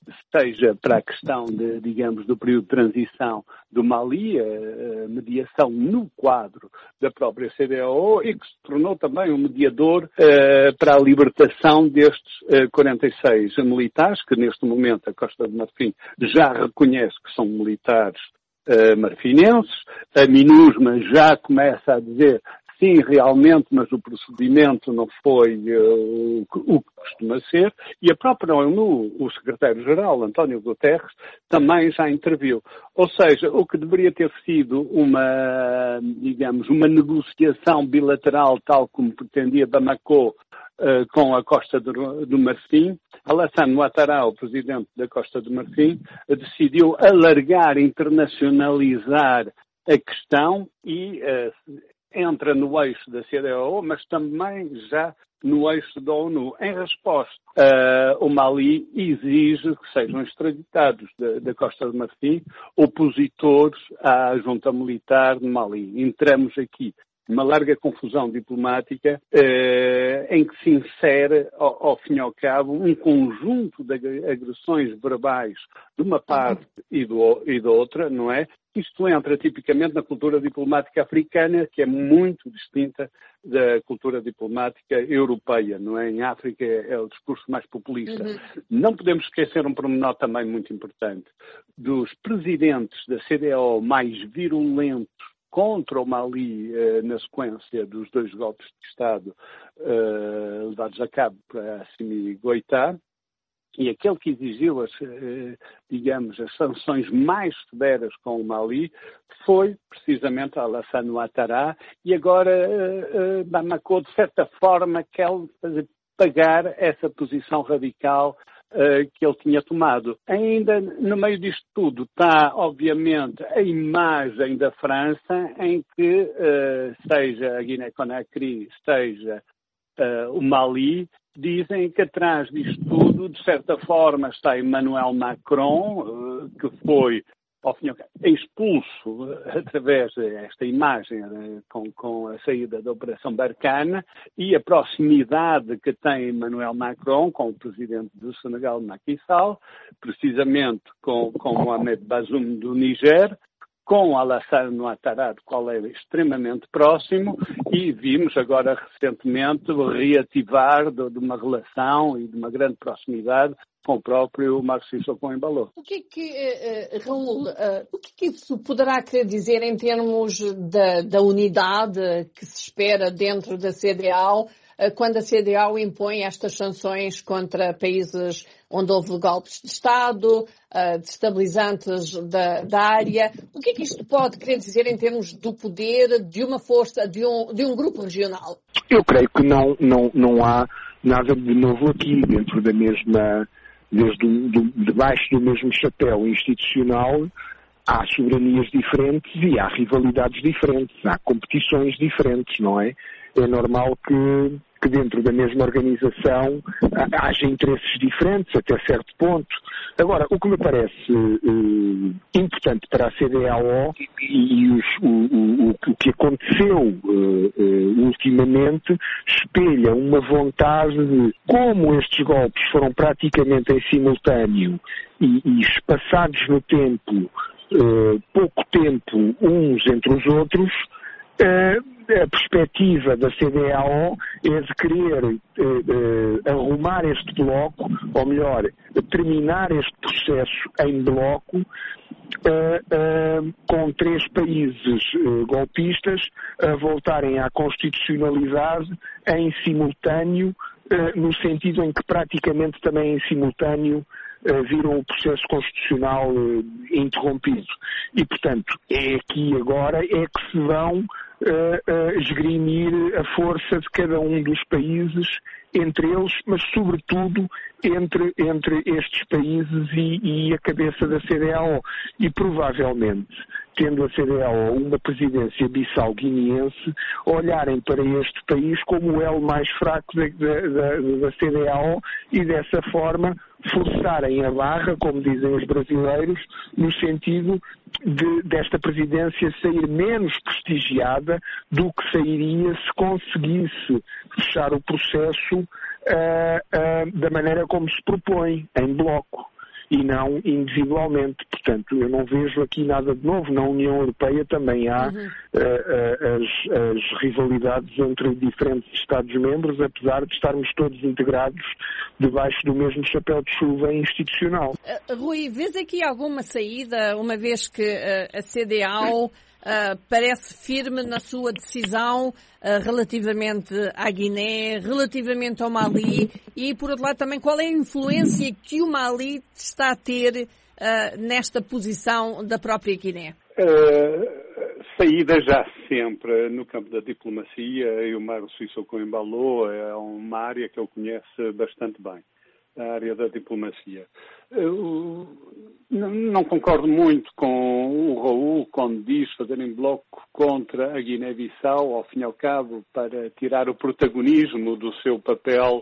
seja para a questão, de, digamos, do período de transição do Mali, a, a mediação no quadro da própria C D A O, e que se tornou também um mediador uh, para a libertação destes uh, quarenta e seis militares, que neste momento a Costa do Marfim já reconhece que são militares uh, marfinenses. A MINUSMA já começa a dizer sim, realmente, mas o procedimento não foi uh, o que costuma ser, e a própria ONU, o secretário-geral, António Guterres, também já interviu. Ou seja, o que deveria ter sido uma, digamos, uma negociação bilateral, tal como pretendia Bamako, uh, com a Costa do, do Marfim, Alassane Ouattara, o presidente da Costa do Marfim, uh, decidiu alargar, internacionalizar a questão e uh, entra no eixo da C D A O, mas também já no eixo da ONU. Em resposta, uh, o Mali exige que sejam extraditados da, da Costa do Marfim opositores à junta militar do Mali. Entramos aqui numa larga confusão diplomática uh, em que se insere, ao, ao fim e ao cabo, um conjunto de agressões verbais de uma parte e, do, e da outra, não é? Isto entra tipicamente na cultura diplomática africana, que é muito distinta da cultura diplomática europeia, não é? Em África é o discurso mais populista. Uhum. Não podemos esquecer um pormenor também muito importante. Dos presidentes da C D A O mais virulentos contra o Mali eh, na sequência dos dois golpes de Estado eh, levados a cabo por Assimi Goïta, e aquele que exigiu, as, digamos, as sanções mais severas com o Mali foi precisamente Alassane Ouattara, e agora uh, uh, Bamako, de certa forma, quer fazer pagar essa posição radical uh, que ele tinha tomado. Ainda no meio disto tudo está, obviamente, a imagem da França, em que, uh, seja a Guiné-Conakry, seja uh, o Mali, dizem que atrás disto tudo, de certa forma, está Emmanuel Macron, que foi, ao fim e ao cabo, expulso através desta imagem com, com a saída da Operação Barkhane, e a proximidade que tem Emmanuel Macron com o presidente do Senegal, Macky Sall, precisamente com, com Mohamed Bazoum do Niger, com Alassane Ouattara, do qual é extremamente próximo, e vimos agora recentemente reativar de, de uma relação e de uma grande proximidade com o próprio Marcos Sissoko Embalo. O que é que, uh, Raul, uh, o que é que isso poderá querer dizer em termos da, da unidade que se espera dentro da C D A O, uh, quando a C D A O impõe estas sanções contra países onde houve golpes de Estado, uh, destabilizantes da, da área? O que é que isto pode querer dizer em termos do poder de uma força, de um, de um grupo regional? Eu creio que não, não, não há nada de novo aqui, dentro da mesma, desde do, debaixo do mesmo chapéu institucional. Há soberanias diferentes e há rivalidades diferentes, há competições diferentes, não é? É normal que que dentro da mesma organização haja interesses diferentes até certo ponto. Agora, o que me parece uh, importante para a C D A O e, e os, o, o, o que aconteceu uh, uh, ultimamente espelha uma vontade de, como estes golpes foram praticamente em simultâneo e, e espaçados no tempo, uh, pouco tempo uns entre os outros, uh, a perspectiva da C D A O é de querer uh, uh, arrumar este bloco, ou melhor, terminar este processo em bloco, uh, uh, com três países uh, golpistas a voltarem à constitucionalidade em simultâneo, uh, no sentido em que praticamente também em simultâneo uh, viram o processo constitucional uh, interrompido. E, portanto, é aqui agora é que se vão Uh, uh, esgrimir a força de cada um dos países entre eles, mas sobretudo entre, entre estes países e, e a cabeça da C D A O. E provavelmente, tendo a C D A O uma presidência bissau-guineense, olharem para este país como o elo mais fraco da, da, da C D A O e dessa forma forçarem a barra, como dizem os brasileiros, no sentido de, desta presidência sair menos prestigiada do que sairia se conseguisse fechar o processo uh, uh, da maneira como se propõe, em bloco, e não individualmente. Portanto, eu não vejo aqui nada de novo. Na União Europeia também há uhum. uh, uh, as, as rivalidades entre diferentes Estados-membros, apesar de estarmos todos integrados debaixo do mesmo chapéu de chuva institucional. Uh, Rui, vês aqui alguma saída, uma vez que uh, a C D A O Uh, parece firme na sua decisão uh, relativamente à Guiné, relativamente ao Mali e, por outro lado, também qual é a influência que o Mali está a ter uh, nesta posição da própria Guiné? Uh, saída já sempre no campo da diplomacia, e o Mário Sissoko Embalo é uma área que ele conhece bastante bem, a área da diplomacia. Eu não concordo muito com o Raul quando diz fazerem bloco contra a Guiné-Bissau, ao fim e ao cabo, para tirar o protagonismo do seu papel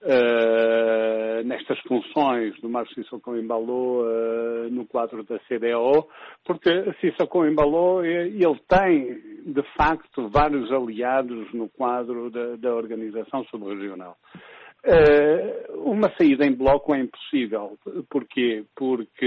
uh, nestas funções do Mário Sissoko Embalo uh, no quadro da C D A O, porque Sissoko Embalo ele tem, de facto, vários aliados no quadro da, da organização sub-regional. Uh, uma saída em bloco é impossível. Porquê? Porque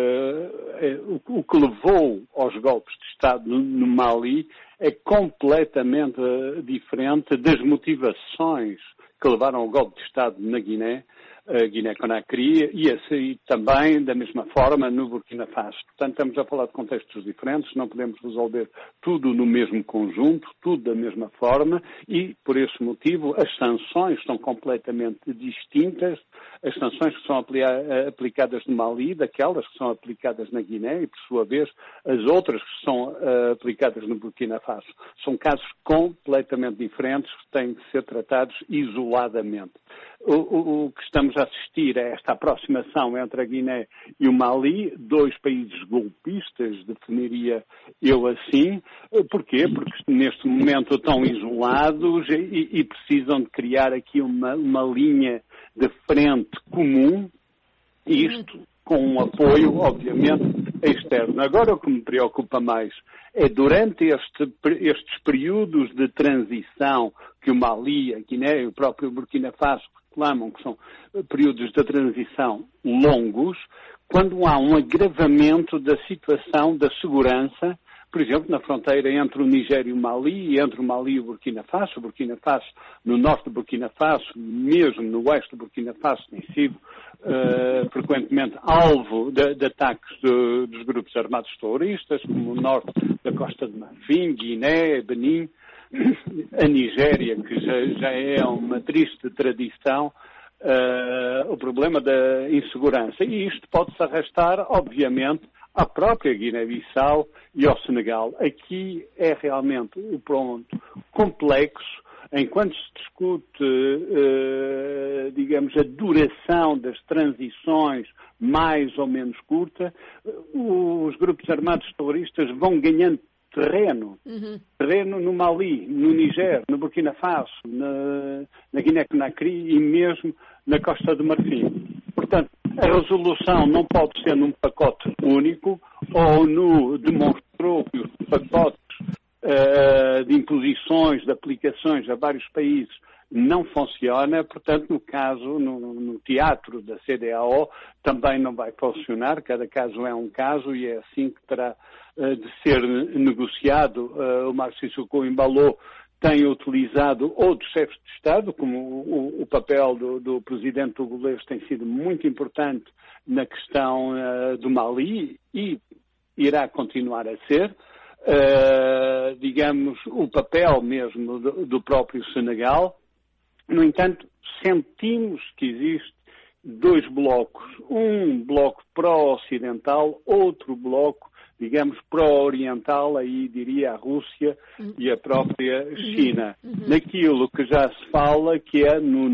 uh, o, o que levou aos golpes de Estado no, no Mali é completamente uh, diferente das motivações que levaram ao golpe de Estado na Guiné, uh, Guiné-Conakry, e assim também da mesma forma no Burkina Faso. Portanto, estamos a falar de contextos diferentes, não podemos resolver tudo no mesmo conjunto, tudo da mesma forma, e por esse motivo as sanções são completamente distintas, as sanções que são aplicadas no Mali daquelas que são aplicadas na Guiné e, por sua vez, as outras que são uh, aplicadas no Burkina Faso. São casos completamente diferentes que têm que ser tratados isoladamente. O, o, o que estamos a assistir é esta aproximação entre a Guiné e o Mali, dois países golpistas, definiria eu assim. Porquê? Porque neste momento estão isolados e, e precisam de criar aqui uma, uma linha de frente comum, e isto com um apoio, obviamente, externo. Agora, o que me preocupa mais é durante este, estes períodos de transição que o Mali, a Guiné e o próprio Burkina Faso reclamam, que são períodos de transição longos, quando há um agravamento da situação da segurança, por exemplo, na fronteira entre o Nigéria e o Mali, e entre o Mali e o Burkina Faso. O Burkina Faso, no norte do Burkina Faso, mesmo no oeste do Burkina Faso, tem sido uh, frequentemente alvo de, de ataques de, dos grupos armados terroristas, como o norte da Costa de Marfim, Guiné, Benin, a Nigéria, que já, já é uma triste tradição, uh, o problema da insegurança. E isto pode-se arrastar, obviamente, à própria Guiné-Bissau e ao Senegal. Aqui é realmente o ponto complexo, enquanto se discute, uh, digamos, a duração das transições mais ou menos curta, os grupos armados terroristas vão ganhando terreno. Uhum. Terreno no Mali, no Niger, no Burkina Faso, na, na Guiné-Conakry e mesmo na Costa do Marfim. Portanto, a resolução não pode ser num pacote único ou no demonstrou que os pacotes uh, de imposições, de aplicações a vários países não funciona. Portanto, no caso, no, no teatro da C D A O, também não vai funcionar. Cada caso é um caso e é assim que terá uh, de ser negociado. Uh, o Marco Sissoko Embalo tem utilizado outros chefes de Estado, como o, o papel do, do presidente togolês tem sido muito importante na questão uh, do Mali e irá continuar a ser. Uh, digamos, o papel mesmo do, do próprio Senegal. No entanto, sentimos que existe dois blocos. Um bloco pró-ocidental, outro bloco, digamos, pró-oriental, aí diria a Rússia e a própria China. Uhum. Naquilo que já se fala que é no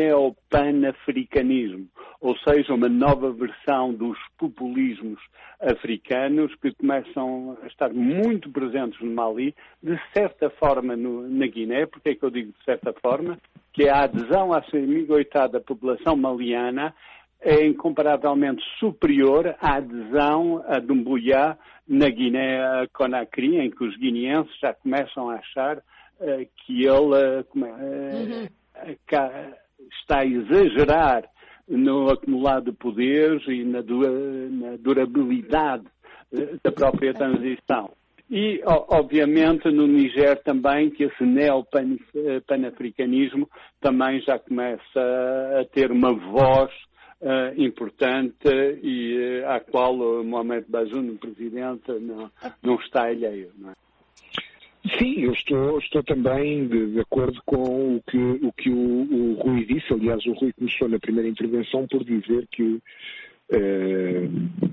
neopanafricanismo, ou seja, uma nova versão dos populismos africanos que começam a estar muito presentes no Mali, de certa forma no, na Guiné. Porque é que eu digo de certa forma? Que a adesão à semi-goitada população maliana é incomparavelmente superior à adesão a Doumbouya na Guiné-Conakry, em que os guineenses já começam a achar uh, que ele uh, uh, uh, está a exagerar no acumulado de poderes e na, du na durabilidade uh, da própria transição. E, obviamente, no Niger também, que esse neopanafricanismo também já começa a ter uma voz uh, importante e uh, à qual o Mohamed Bazoum, o presidente, não, não está alheio, não é? Sim, eu estou, estou também de, de acordo com o que o, que o, o Rui disse. Aliás, o Rui começou na primeira intervenção por dizer que Uh,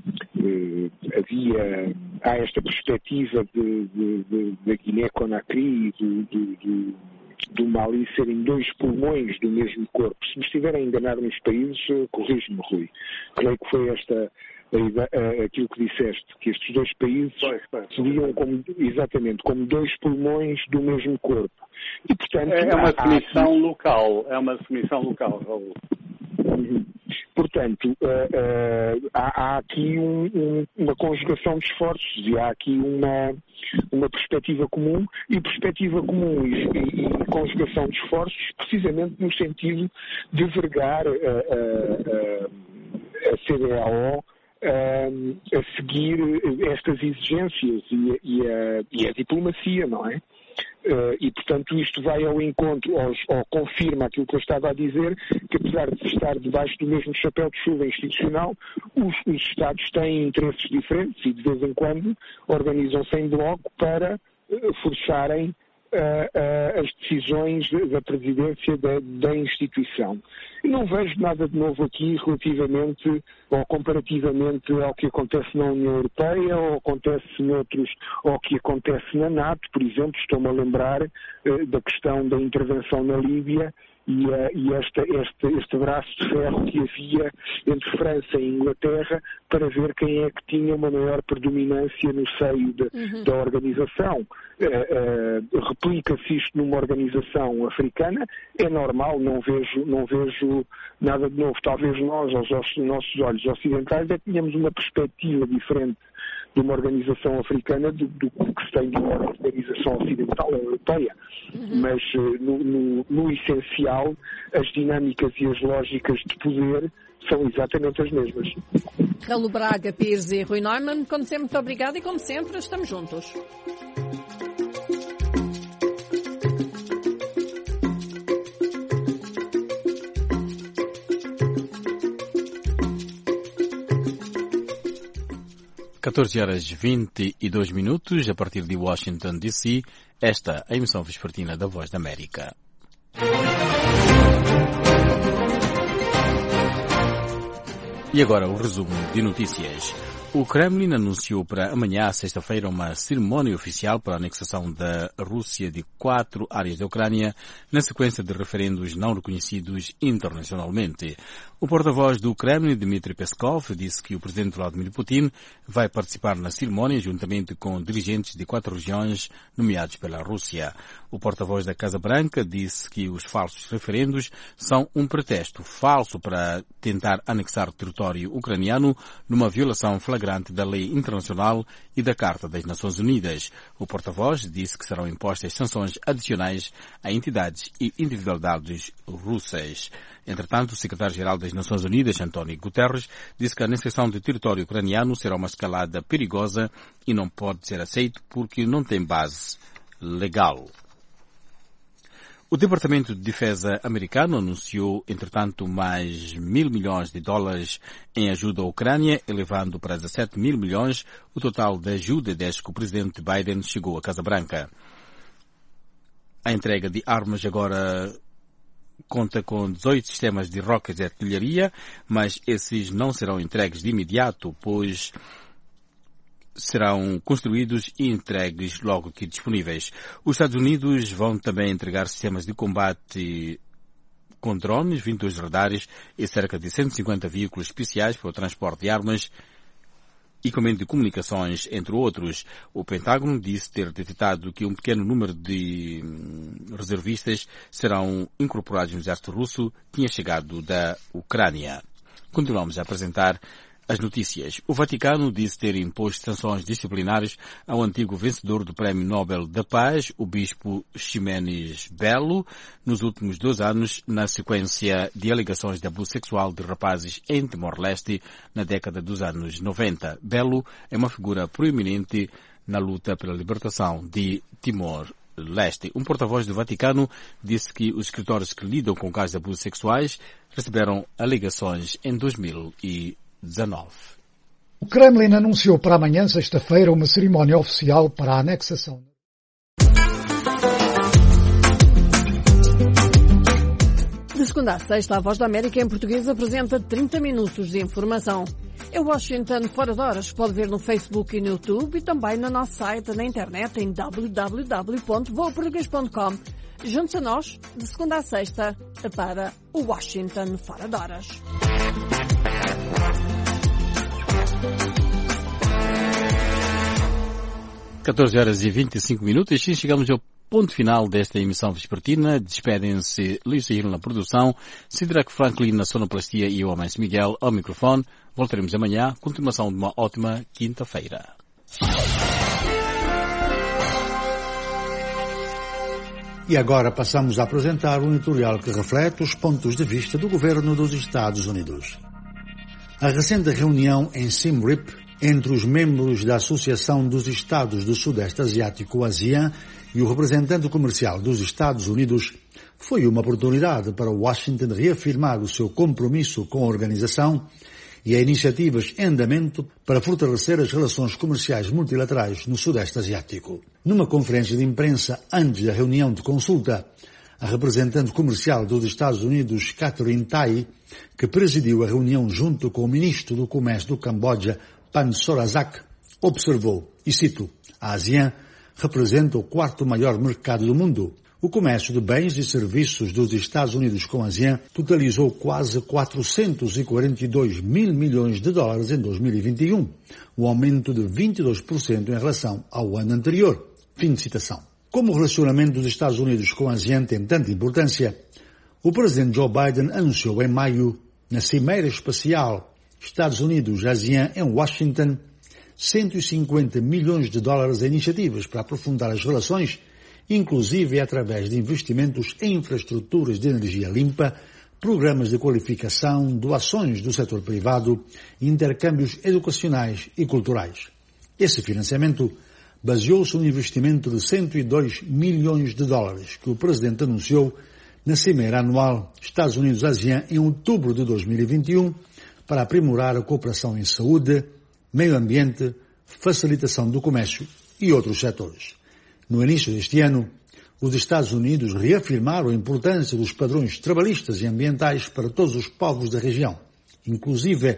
uh, havia, há esta perspectiva de, de, de, da Guiné-Conakry e do, do, do, do Mali serem dois pulmões do mesmo corpo. Se me estiver a enganar nos países, uh, corrige-me, Rui. Creio que foi esta a, a, aquilo que disseste, que estes dois países se viam como, exatamente, como dois pulmões do mesmo corpo. E, portanto, é uma há, definição há... local, é uma definição local, Raul. Uhum. Portanto, uh, uh, há, há aqui um, um, uma conjugação de esforços e há aqui uma, uma perspectiva comum, e perspectiva comum e, e, e conjugação de esforços precisamente no sentido de vergar uh, uh, uh, a C D A O uh, a seguir estas exigências e, e, a, e a diplomacia, não é? Uh, e, portanto, isto vai ao encontro, ou, ou confirma aquilo que eu estava a dizer, que apesar de estar debaixo do mesmo chapéu de chuva institucional, os, os Estados têm interesses diferentes e, de vez em quando, organizam-se em bloco para uh, forçarem uh, uh, as decisões da presidência da, da instituição. E não vejo nada de novo aqui relativamente ou comparativamente ao que acontece na União Europeia ou acontece noutros, ou que acontece na NATO, por exemplo. Estou-me a lembrar uh, da questão da intervenção na Líbia e, uh, e esta, este, este braço de ferro que havia entre França e Inglaterra para ver quem é que tinha uma maior predominância no seio de, uhum. da organização. Uh, uh, replica-se isto numa organização africana, é normal, não vejo, não vejo nada de novo. Talvez nós, aos nossos olhos ocidentais, é que tínhamos uma perspectiva diferente de uma organização africana do, do que se tem de uma organização ocidental ou europeia. Uhum. Mas, no, no, no essencial, as dinâmicas e as lógicas de poder são exatamente as mesmas. Raul Braga, Pires e Rui Neumann, como sempre, muito obrigado e, como sempre, estamos juntos. catorze horas e vinte e dois minutos, a partir de Washington, D C, esta é a emissão vespertina da Voz da América. E agora o resumo de notícias. O Kremlin anunciou para amanhã, sexta-feira, uma cerimônia oficial para a anexação da Rússia de quatro áreas da Ucrânia, na sequência de referendos não reconhecidos internacionalmente. O porta-voz do Kremlin, Dmitry Peskov, disse que o presidente Vladimir Putin vai participar na cerimônia juntamente com dirigentes de quatro regiões nomeados pela Rússia. O porta-voz da Casa Branca disse que os falsos referendos são um pretexto falso para tentar anexar o território ucraniano numa violação flagrante da lei internacional e da Carta das Nações Unidas. O porta-voz disse que serão impostas sanções adicionais a entidades e individualidades russas. Entretanto, o secretário-geral das Nações Unidas, António Guterres, disse que a anexação do território ucraniano será uma escalada perigosa e não pode ser aceito porque não tem base legal. O Departamento de Defesa americano anunciou, entretanto, mais mil milhões de dólares em ajuda à Ucrânia, elevando para dezessete mil milhões o total de ajuda desde que o presidente Biden chegou à Casa Branca. A entrega de armas agora conta com dezoito sistemas de rockets de artilharia, mas esses não serão entregues de imediato, pois serão construídos e entregues logo que disponíveis. Os Estados Unidos vão também entregar sistemas de combate com drones, vinte e dois radares e cerca de cento e cinquenta veículos especiais para o transporte de armas, equipamento de comunicações, entre outros. O Pentágono disse ter detectado que um pequeno número de reservistas serão incorporados no exército russo, tinha chegado da Ucrânia. Continuamos a apresentar as notícias. O Vaticano disse ter imposto sanções disciplinares ao antigo vencedor do Prémio Nobel da Paz, o bispo Ximenes Belo, nos últimos dois anos, na sequência de alegações de abuso sexual de rapazes em Timor-Leste na década dos anos noventa. Belo é uma figura proeminente na luta pela libertação de Timor-Leste. Um porta-voz do Vaticano disse que os escritórios que lidam com casos de abusos sexuais receberam alegações em dois mil e dezenove. O Kremlin anunciou para amanhã, sexta-feira, uma cerimónia oficial para a anexação. De segunda a sexta, a Voz da América em português apresenta trinta minutos de informação. É Washington Fora de Horas, pode ver no Facebook e no YouTube e também no nosso site na internet em w w w ponto voa português ponto com. Junte-se a nós, de segunda a sexta, para o Washington Fora de Horas. catorze horas e vinte e cinco minutos, e chegamos ao ponto final desta emissão vespertina. Despedem-se Luís Sahir na produção, Sidraque Franklin na sonoplastia e eu, Amancio Miguel, ao microfone. Voltaremos amanhã, continuação de uma ótima quinta-feira. E agora passamos a apresentar um editorial que reflete os pontos de vista do governo dos Estados Unidos. A recente reunião em Siem Reap entre os membros da Associação dos Estados do Sudeste Asiático, ASEAN, e o representante comercial dos Estados Unidos foi uma oportunidade para Washington reafirmar o seu compromisso com a organização e a iniciativas em andamento para fortalecer as relações comerciais multilaterais no Sudeste Asiático. Numa conferência de imprensa antes da reunião de consulta, a representante comercial dos Estados Unidos, Catherine Tai, que presidiu a reunião junto com o ministro do Comércio do Camboja, Pan Sorazak, observou, e cito, a ASEAN representa o quarto maior mercado do mundo. O comércio de bens e serviços dos Estados Unidos com a ASEAN totalizou quase quatrocentos e quarenta e dois mil milhões de dólares em dois mil e vinte e um, um aumento de vinte e dois por cento em relação ao ano anterior. Fim de citação. Como o relacionamento dos Estados Unidos com a ASEAN tem tanta importância, o presidente Joe Biden anunciou em maio, na Cimeira Espacial Estados Unidos-ASEAN em Washington, cento e cinquenta milhões de dólares em iniciativas para aprofundar as relações, inclusive através de investimentos em infraestruturas de energia limpa, programas de qualificação, doações do setor privado, intercâmbios educacionais e culturais. Esse financiamento baseou-se no investimento de cento e dois milhões de dólares que o presidente anunciou na Cimeira Anual Estados Unidos-ASEAN em outubro de dois mil e vinte e um, para aprimorar a cooperação em saúde, meio ambiente, facilitação do comércio e outros setores. No início deste ano, os Estados Unidos reafirmaram a importância dos padrões trabalhistas e ambientais para todos os povos da região, inclusive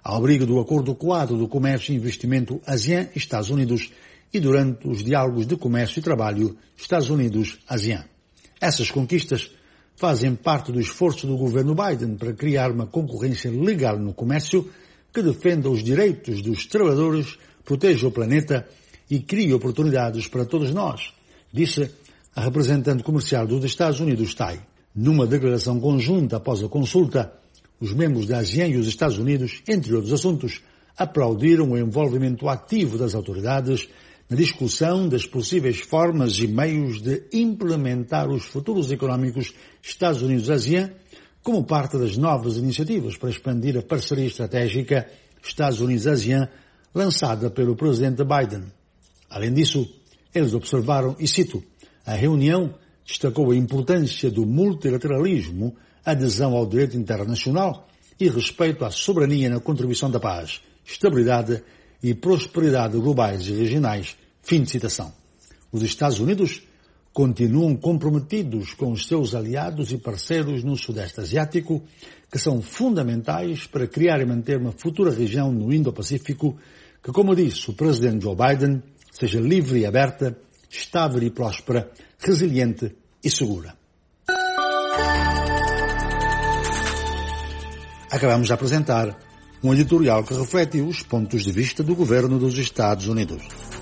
ao abrigo do Acordo Quadro do Comércio e Investimento ASEAN-Estados Unidos e durante os diálogos de comércio e trabalho Estados Unidos-ASEAN. Essas conquistas fazem parte do esforço do governo Biden para criar uma concorrência legal no comércio que defenda os direitos dos trabalhadores, proteja o planeta e crie oportunidades para todos nós, disse a representante comercial dos Estados Unidos, Tai. Numa declaração conjunta após a consulta, os membros da ASEAN e os Estados Unidos, entre outros assuntos, aplaudiram o envolvimento ativo das autoridades na discussão das possíveis formas e meios de implementar os futuros económicos Estados Unidos-ASEAN como parte das novas iniciativas para expandir a parceria estratégica Estados Unidos-ASEAN lançada pelo presidente Biden. Além disso, eles observaram, e cito, a reunião destacou a importância do multilateralismo, adesão ao direito internacional e respeito à soberania na contribuição da paz, estabilidade e prosperidade globais e regionais. Fim de citação. Os Estados Unidos continuam comprometidos com os seus aliados e parceiros no Sudeste Asiático, que são fundamentais para criar e manter uma futura região no Indo-Pacífico que, como disse o presidente Joe Biden, seja livre e aberta, estável e próspera, resiliente e segura. Acabamos de apresentar um editorial que reflete os pontos de vista do governo dos Estados Unidos.